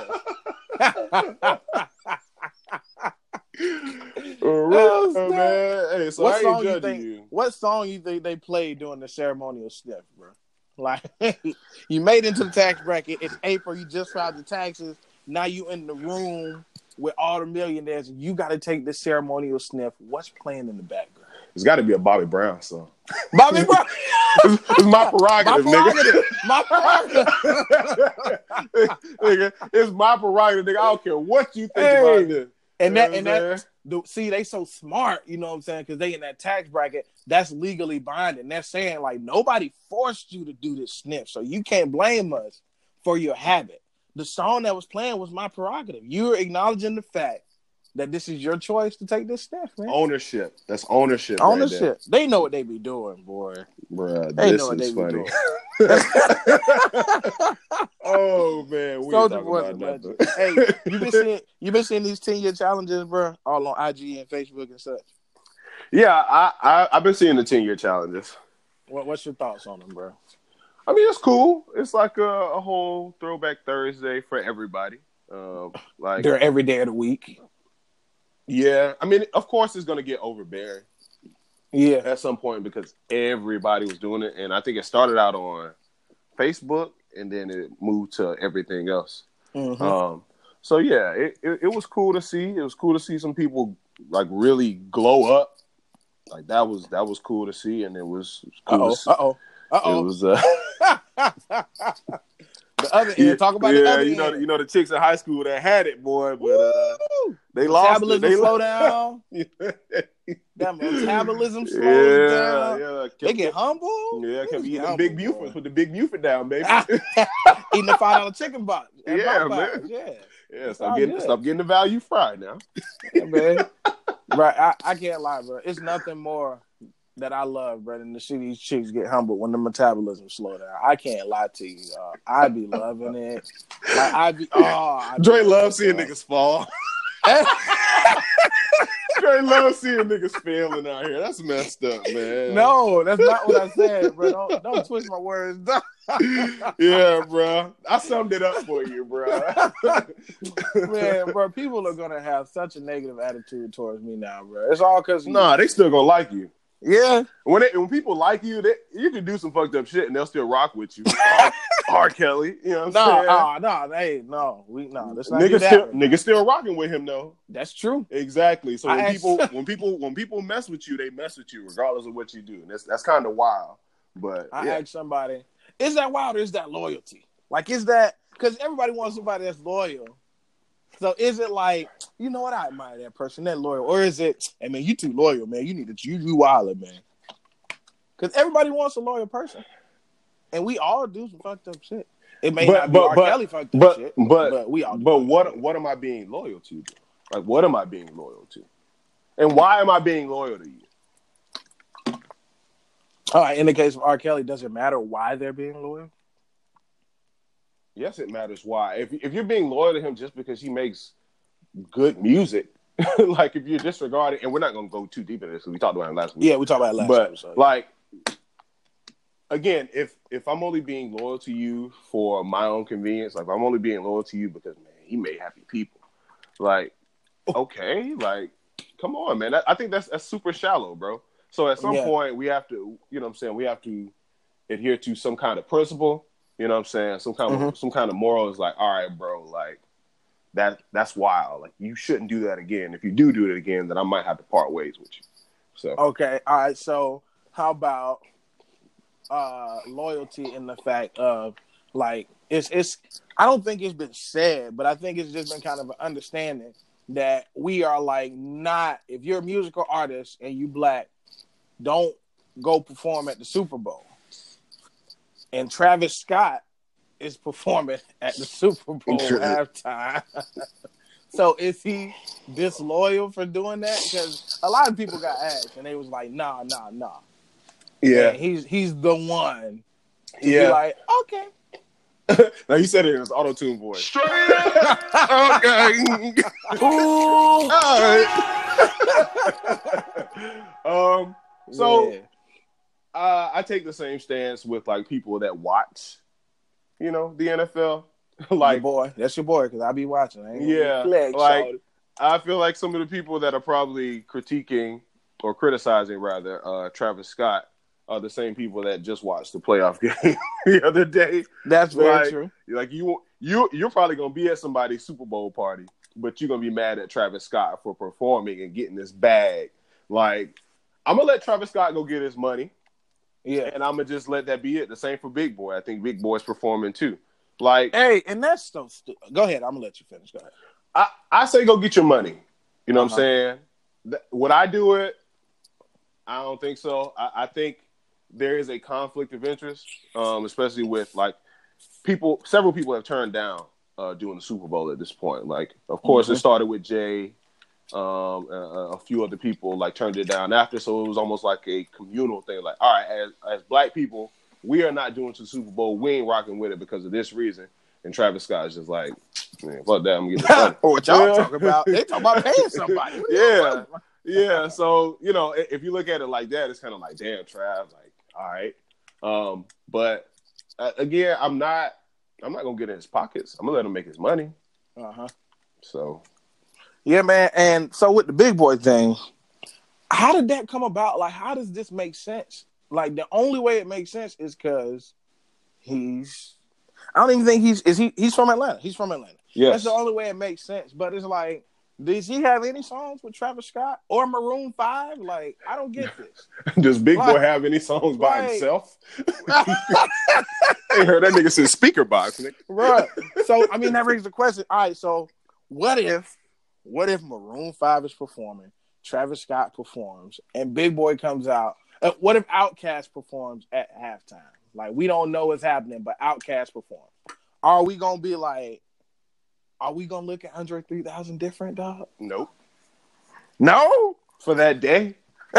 S1: Oh, man. Hey, so
S2: what
S1: I
S2: song
S1: ain't
S2: you
S1: judging
S2: think?
S1: you.
S2: What song you think they played during the ceremonial sniff, bro? Like you made it into the tax bracket. It's April. You just filed the taxes. Now you in the room with all the millionaires. You got to take the ceremonial sniff. What's playing in the background?
S1: It's got to be a Bobby Brown song.
S2: Bobby Brown.
S1: it's, it's my prerogative,
S2: my prerogative. My prerogative.
S1: nigga, it's my prerogative, nigga. I don't care what you think
S2: Hey.
S1: about this.
S2: And
S1: You
S2: that
S1: know
S2: and
S1: what I'm
S2: that the, see they so smart, you know what I'm saying? Because they in that tax bracket that's legally binding. They're saying like nobody forced you to do this sniff, so you can't blame us for your habit. The song that was playing was my prerogative. You're acknowledging the fact that this is your choice to take this sniff, man.
S1: Ownership. That's ownership.
S2: Ownership.
S1: Right there.
S2: They know what they be doing, boy.
S1: Bruh,
S2: They
S1: this
S2: know what
S1: is
S2: they
S1: funny.
S2: be doing.
S1: Oh man, we ain't
S2: Soulja
S1: talking
S2: Boy's
S1: about
S2: a
S1: nothing.
S2: legend. Hey, you been seeing you been seeing these ten year challenges, bro, all on I G and Facebook and such.
S1: Yeah, I, I I've been seeing the ten year challenges.
S2: What what's your thoughts on them, bro?
S1: I mean, it's cool. It's like a, a whole throwback Thursday for everybody. Um, like
S2: They're every day of the week.
S1: Yeah, I mean, of course, it's gonna get overbearing.
S2: Yeah,
S1: At some point because everybody was doing it, and I think it started out on Facebook and then it moved to everything else.
S2: mm-hmm.
S1: Um, so yeah, it, it it was cool to see. It was cool to see some people like really glow up. Like that was that was cool to see, and it was, it was cool.
S2: Uh oh, uh oh, uh oh.
S1: It was uh,
S2: the other end.
S1: yeah,
S2: Talk about
S1: yeah,
S2: the other
S1: you know,
S2: end.
S1: you know the chicks in high school that had it, boy, but uh, they lost it.
S2: Metabolism
S1: They
S2: slow
S1: lo-
S2: down.
S1: yeah,
S2: That metabolism slows
S1: yeah,
S2: down.
S1: yeah.
S2: They
S1: Kept-
S2: get humble.
S1: Yeah, I kept
S2: Who's
S1: eating them
S2: humble,
S1: big
S2: boy?
S1: Buford. Put the big Buford down, baby.
S2: Eating the five dollar chicken box. at
S1: Yeah,
S2: Popeyes.
S1: man.
S2: Yeah,
S1: Yeah,
S2: all
S1: stop getting
S2: good.
S1: stop getting the value fried now.
S2: yeah, man. Right, I, I can't lie, bro. It's nothing more that I love, bro, than to see these chicks get humbled when the metabolism slow down. I can't lie to you, uh, I be loving it. Like I be, oh, I be
S1: Dre
S2: loving
S1: loves
S2: it,
S1: seeing
S2: bro.
S1: niggas fall. Trey love seeing niggas failing out here. That's messed up, man.
S2: No, that's not what I said, bro. Don't don't twist my words.
S1: Yeah, bro. I summed it up for you, bro.
S2: Man, bro, people are gonna have such a negative attitude towards me now, bro. It's all because
S1: nah, they still gonna like you.
S2: Yeah.
S1: When they, when people like you, they, you can do some fucked up shit and they'll still rock with you. R, R. Kelly, you know what I'm
S2: no,
S1: saying?
S2: No, no, hey, no, we no. That's not
S1: niggas
S2: that
S1: still
S2: way.
S1: niggas still rocking with him though.
S2: That's true.
S1: Exactly. So when
S2: I
S1: people
S2: asked...
S1: when people when people mess with you, they mess with you regardless of what you do. And that's that's kind of wild. But
S2: I
S1: yeah.
S2: asked somebody, is that wild or is that loyalty? Like, is that because everybody wants somebody that's loyal? So is it like, you know what, I admire that person, that loyal, or is it, hey man, you too loyal, man. You need to you you wildin', man. Because everybody wants a loyal person, and we all do some fucked up shit. It may
S1: but,
S2: not be
S1: but,
S2: R.
S1: but,
S2: Kelly fucked up
S1: but,
S2: shit,
S1: but,
S2: but we all. Do
S1: but what
S2: shit.
S1: what am I being loyal to? Like, what am I being loyal to? And why am I being loyal to you?
S2: All right. In the case of R. Kelly, does it matter why they're being loyal?
S1: Yes, it matters why. If if you're being loyal to him just because he makes good music, like if you're disregarding, and we're not gonna go too deep into this because we talked about it last week.
S2: Yeah, we talked about it last
S1: but,
S2: episode.
S1: Like, again, if if I'm only being loyal to you for my own convenience, like if I'm only being loyal to you because man, he made happy people. Like, okay, like, come on, man. I, I think that's that's super shallow, bro. So at some
S2: yeah.
S1: point we have to, you know what I'm saying, we have to adhere to some kind of principle, you know what I'm saying? Some kind
S2: mm-hmm.
S1: of some kind of moral is like, all right, bro, like that that's wild. Like you shouldn't do that again. If you do do it again, then I might have to part ways with you. So
S2: okay, all right. So how about uh, loyalty in the fact of like it's it's I don't think it's been said, but I think it's just been kind of an understanding that we are like not, if you're a musical artist and you black, don't go perform at the Super Bowl. And Travis Scott is performing at the Super Bowl halftime. So is he disloyal for doing that? Because a lot of people got asked and they was like, nah, nah, nah.
S1: yeah,
S2: and he's he's the one. To
S1: yeah.
S2: be like, okay.
S1: Now you said it in his auto tune voice. Straight up. Okay. Ooh. All right. um. So,
S2: yeah.
S1: uh, I take the same stance with like people that watch, you know, the N F L. Like,
S2: your boy, that's your boy, because I be watching. I ain't
S1: yeah,
S2: flag,
S1: like
S2: shawty.
S1: I feel like some of the people that are probably critiquing or criticizing rather uh, Travis Scott are the same people that just watched the playoff game the other day.
S2: That's very
S1: like,
S2: true.
S1: Like you, you, you're probably gonna be at somebody's Super Bowl party, but you're gonna be mad at Travis Scott for performing and getting this bag. Like, I'm gonna let Travis Scott go get his money,
S2: yeah,
S1: and I'm gonna just let that be it. The same for Big Boy. I think Big Boy's performing too. Like,
S2: hey, and that's so stupid. Go ahead, I'm gonna let you finish. Go ahead.
S1: I, I say go get your money. You know
S2: uh-huh.
S1: what I'm saying? Th- Would I do it? I don't think so. I, I think there is a conflict of interest, um, especially with like people. Several people have turned down uh, doing the Super Bowl at this point. Like, of course, mm-hmm. it started with Jay. Um, a, a few other people like turned it down after, so it was almost like a communal thing. Like, all right, as as black people, we are not doing the Super Bowl. We ain't rocking with it because of this reason. And Travis Scott is just like, man, fuck that. I'm getting the money.
S2: Or what y'all yeah. talking about? They talking about paying somebody.
S1: yeah. Yeah, so, you know, if you look at it like that, it's kind of like, damn, Trav, like, all right. Um, but, uh, again, I'm not I'm not going to get in his pockets. I'm going to let him make his money.
S2: Uh-huh.
S1: So.
S2: Yeah, man. And so with the Big Boy thing, how did that come about? Like, how does this make sense? Like, the only way it makes sense is because he's, I don't even think he's, is he, he's from Atlanta. He's from Atlanta.
S1: Yes.
S2: That's the only way it makes sense. But it's like, does he have any songs with Travis Scott or Maroon five? Like, I don't get this.
S1: Does Big
S2: like,
S1: Boy have any songs by
S2: like,
S1: himself? I ain't heard that nigga say speaker box. Nigga.
S2: Right. So, I mean, that raises the question. All right, so what if, what if Maroon five is performing, Travis Scott performs, and Big Boy comes out? Uh, what if Outkast performs at halftime? Like, we don't know what's happening, but Outkast performs. Are we going to be like, are we going to look at Andre three thousand different, dog?
S1: Nope.
S2: No?
S1: For that day?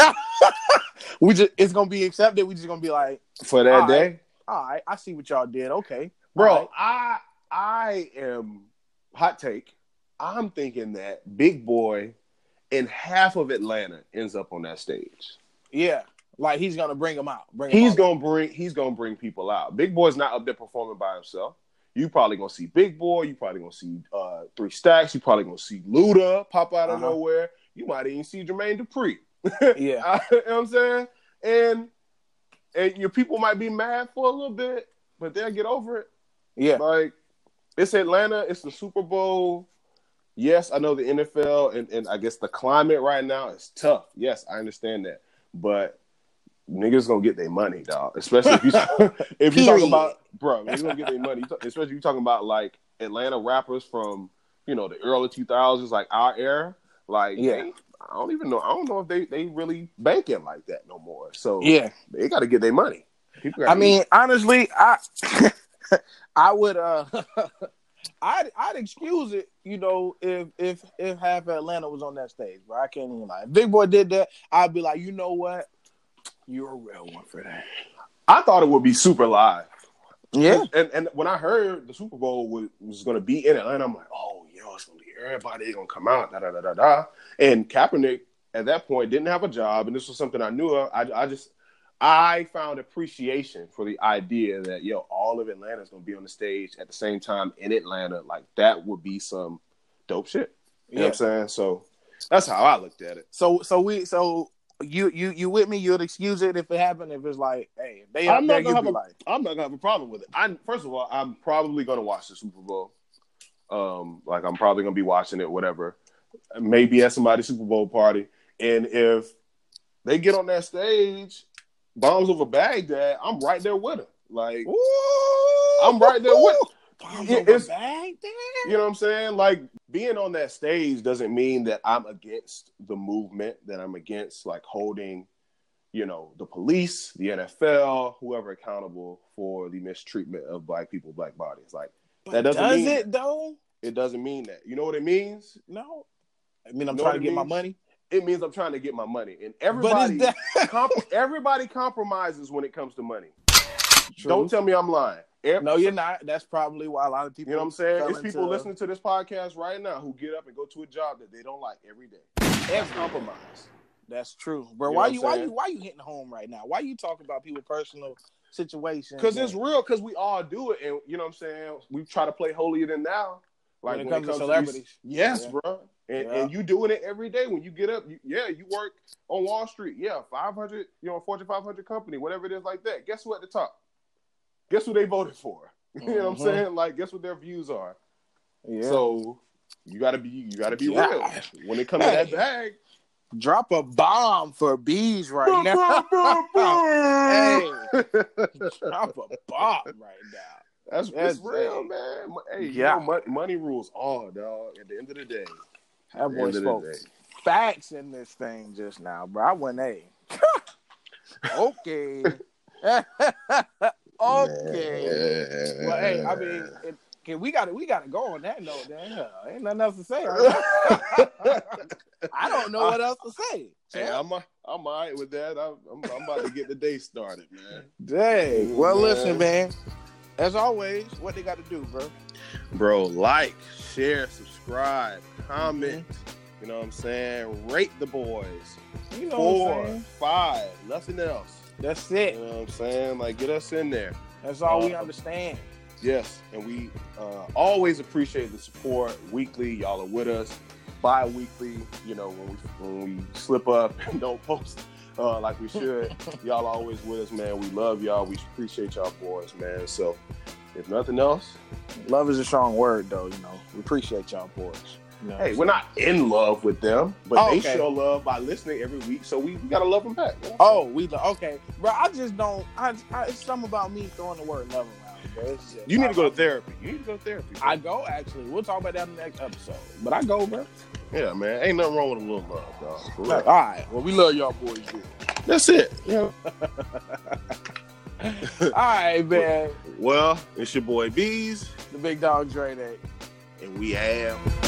S2: we just It's going to be accepted. We just going to be like.
S1: For that
S2: all
S1: day?
S2: Right, all right, I see what y'all did. Okay.
S1: Bro,
S2: right.
S1: I I am, hot take, I'm thinking that Big Boy and half of Atlanta ends up on that stage.
S2: Yeah, like he's gonna bring them out. Bring
S1: he's
S2: them
S1: gonna
S2: out.
S1: bring he's gonna bring people out. Big Boy's not up there performing by himself. You probably gonna see Big Boy. You probably gonna see uh, Three Stacks. You probably gonna see Luda pop out of uh-huh. nowhere. You might even see Jermaine Dupri.
S2: Yeah,
S1: I, you know what I'm saying? And and your people might be mad for a little bit, but they'll get over it.
S2: Yeah,
S1: like it's Atlanta. It's the Super Bowl. Yes, I know the N F L and, and I guess the climate right now is tough. Yes, I understand that, but niggas gonna get their money, dog. Especially if you if you talking about, bro, niggas gonna get their money. Especially if you talking about like Atlanta rappers from you know the early two thousands, like our era. Like,
S2: yeah,
S1: they, I don't even know. I don't know if they they really banking like that no more. So
S2: yeah,
S1: they got to get their money.
S2: I mean, eat. honestly, I I would uh. I'd I'd excuse it, you know, if if if half of Atlanta was on that stage, bro. I can't even lie. If Big Boy did that, I'd be like, you know what? You're a real one for that.
S1: I thought it would be super live.
S2: Yeah.
S1: And and when I heard the Super Bowl was, was going to be in Atlanta, I'm like, oh, yo, it's going to be everybody. They're going to come out, da da da da da. And Kaepernick at that point didn't have a job, and this was something I knew of. I I just. I found appreciation for the idea that, yo, all of Atlanta is going to be on the stage at the same time in Atlanta. Like, that would be some dope shit. You yeah. know what I'm saying? So, that's how I looked at it.
S2: So, so we, so you, you, you with me? You'd excuse it if it happened, if it's like, hey, they
S1: I'm
S2: up
S1: not
S2: there,
S1: gonna have a,
S2: like...
S1: I'm not going to have a problem with it. I First of all, I'm probably going to watch the Super Bowl. Um, like, I'm probably going to be watching it, whatever. Maybe at somebody's Super Bowl party. And if they get on that stage... Bombs over Baghdad, I'm right there with him. Like, Ooh, I'm right there with him.
S2: Bombs it, over Baghdad?
S1: You know what I'm saying? Like, being on that stage doesn't mean that I'm against the movement, that I'm against, like, holding, you know, the police, the N F L, whoever accountable for the mistreatment of black people, black bodies. Like,
S2: but
S1: that doesn't
S2: does
S1: mean
S2: it,
S1: that.
S2: though?
S1: It doesn't mean that. You know what it means?
S2: No. I mean, I'm
S1: you know
S2: trying to get
S1: means?
S2: my money.
S1: It means I'm trying to get my money. And everybody that- comp- everybody compromises when it comes to money. True. Don't tell me I'm lying. Every-
S2: no, you're not. That's probably why a lot of people...
S1: You know what I'm saying? It's people
S2: into...
S1: listening to this podcast right now who get up and go to a job that they don't like every day. That's compromise.
S2: That's true. Bro,
S1: you
S2: why you why you why you hitting home right now? Why you talking about people's personal situations?
S1: Because it's real, because we all do it. And you know what I'm saying? We try to play holier than thou. Like
S2: when it
S1: when
S2: comes,
S1: it comes
S2: to celebrities.
S1: To these, yes,
S2: yeah.
S1: bro. And,
S2: yeah.
S1: and you doing it every day when you get up. You, yeah, you work on Wall Street. Yeah, five hundred, you know, Fortune five hundred company, whatever it is like that. Guess who at the top? Guess who they voted for? Mm-hmm. You know what I'm saying? Like, guess what their views are? Yeah. So you gotta be, you gotta be yeah. real when it comes hey. to that bag.
S2: Drop a bomb for bees right now. Hey, drop a bomb right now.
S1: That's, That's real, hey. man. Hey, yeah. you know, money, money rules all, dog. At the end of the day,
S2: that boy spoke facts in this thing just now, bro. I went a. Okay. Okay. Man. Well, hey, I mean, it, can we got to we got to go on that note. Then huh? Ain't nothing else to say. I don't know what else to say.
S1: Hey, yeah. I'm a, I'm all right with that. I'm, I'm, I'm about to get the day started, man.
S2: Dang. Well, man. Listen, man. As always, what they got to do, bro?
S1: Bro, like, share, subscribe, comment. Mm-hmm. You know what I'm saying? Rate the boys.
S2: You know
S1: Four,
S2: what I'm saying?
S1: five, nothing else.
S2: That's it.
S1: You know what I'm saying? Like, get us in there.
S2: That's all uh, we
S1: uh,
S2: understand.
S1: Yes, and we uh, always appreciate the support. Weekly, y'all are with us. Bi-weekly, you know, when we when we slip up and don't post uh, like we should, y'all always with us, man. We love y'all. We appreciate y'all boys, man. So, if nothing else,
S2: love is a strong word, though. You know, we appreciate y'all boys. You know
S1: hey, we're not in love with them, but
S2: oh,
S1: they
S2: okay.
S1: show love by listening every week, so we, we gotta love them back. You know?
S2: Oh, we okay, bro. I just don't. I, I it's something about me throwing the word love around, bro. It's just,
S1: you need
S2: I,
S1: to go to therapy. You need to go to therapy. Bro.
S2: I go actually. We'll talk about that in the next episode. But I go, bro.
S1: Yeah, man. Ain't nothing wrong with a little love, dog. For real.
S2: All right. Well, we love y'all boys. Dude.
S1: That's it. Yeah.
S2: All right, man.
S1: Well, it's your boy Bees,
S2: the Big Dog Dre Day,
S1: and we have.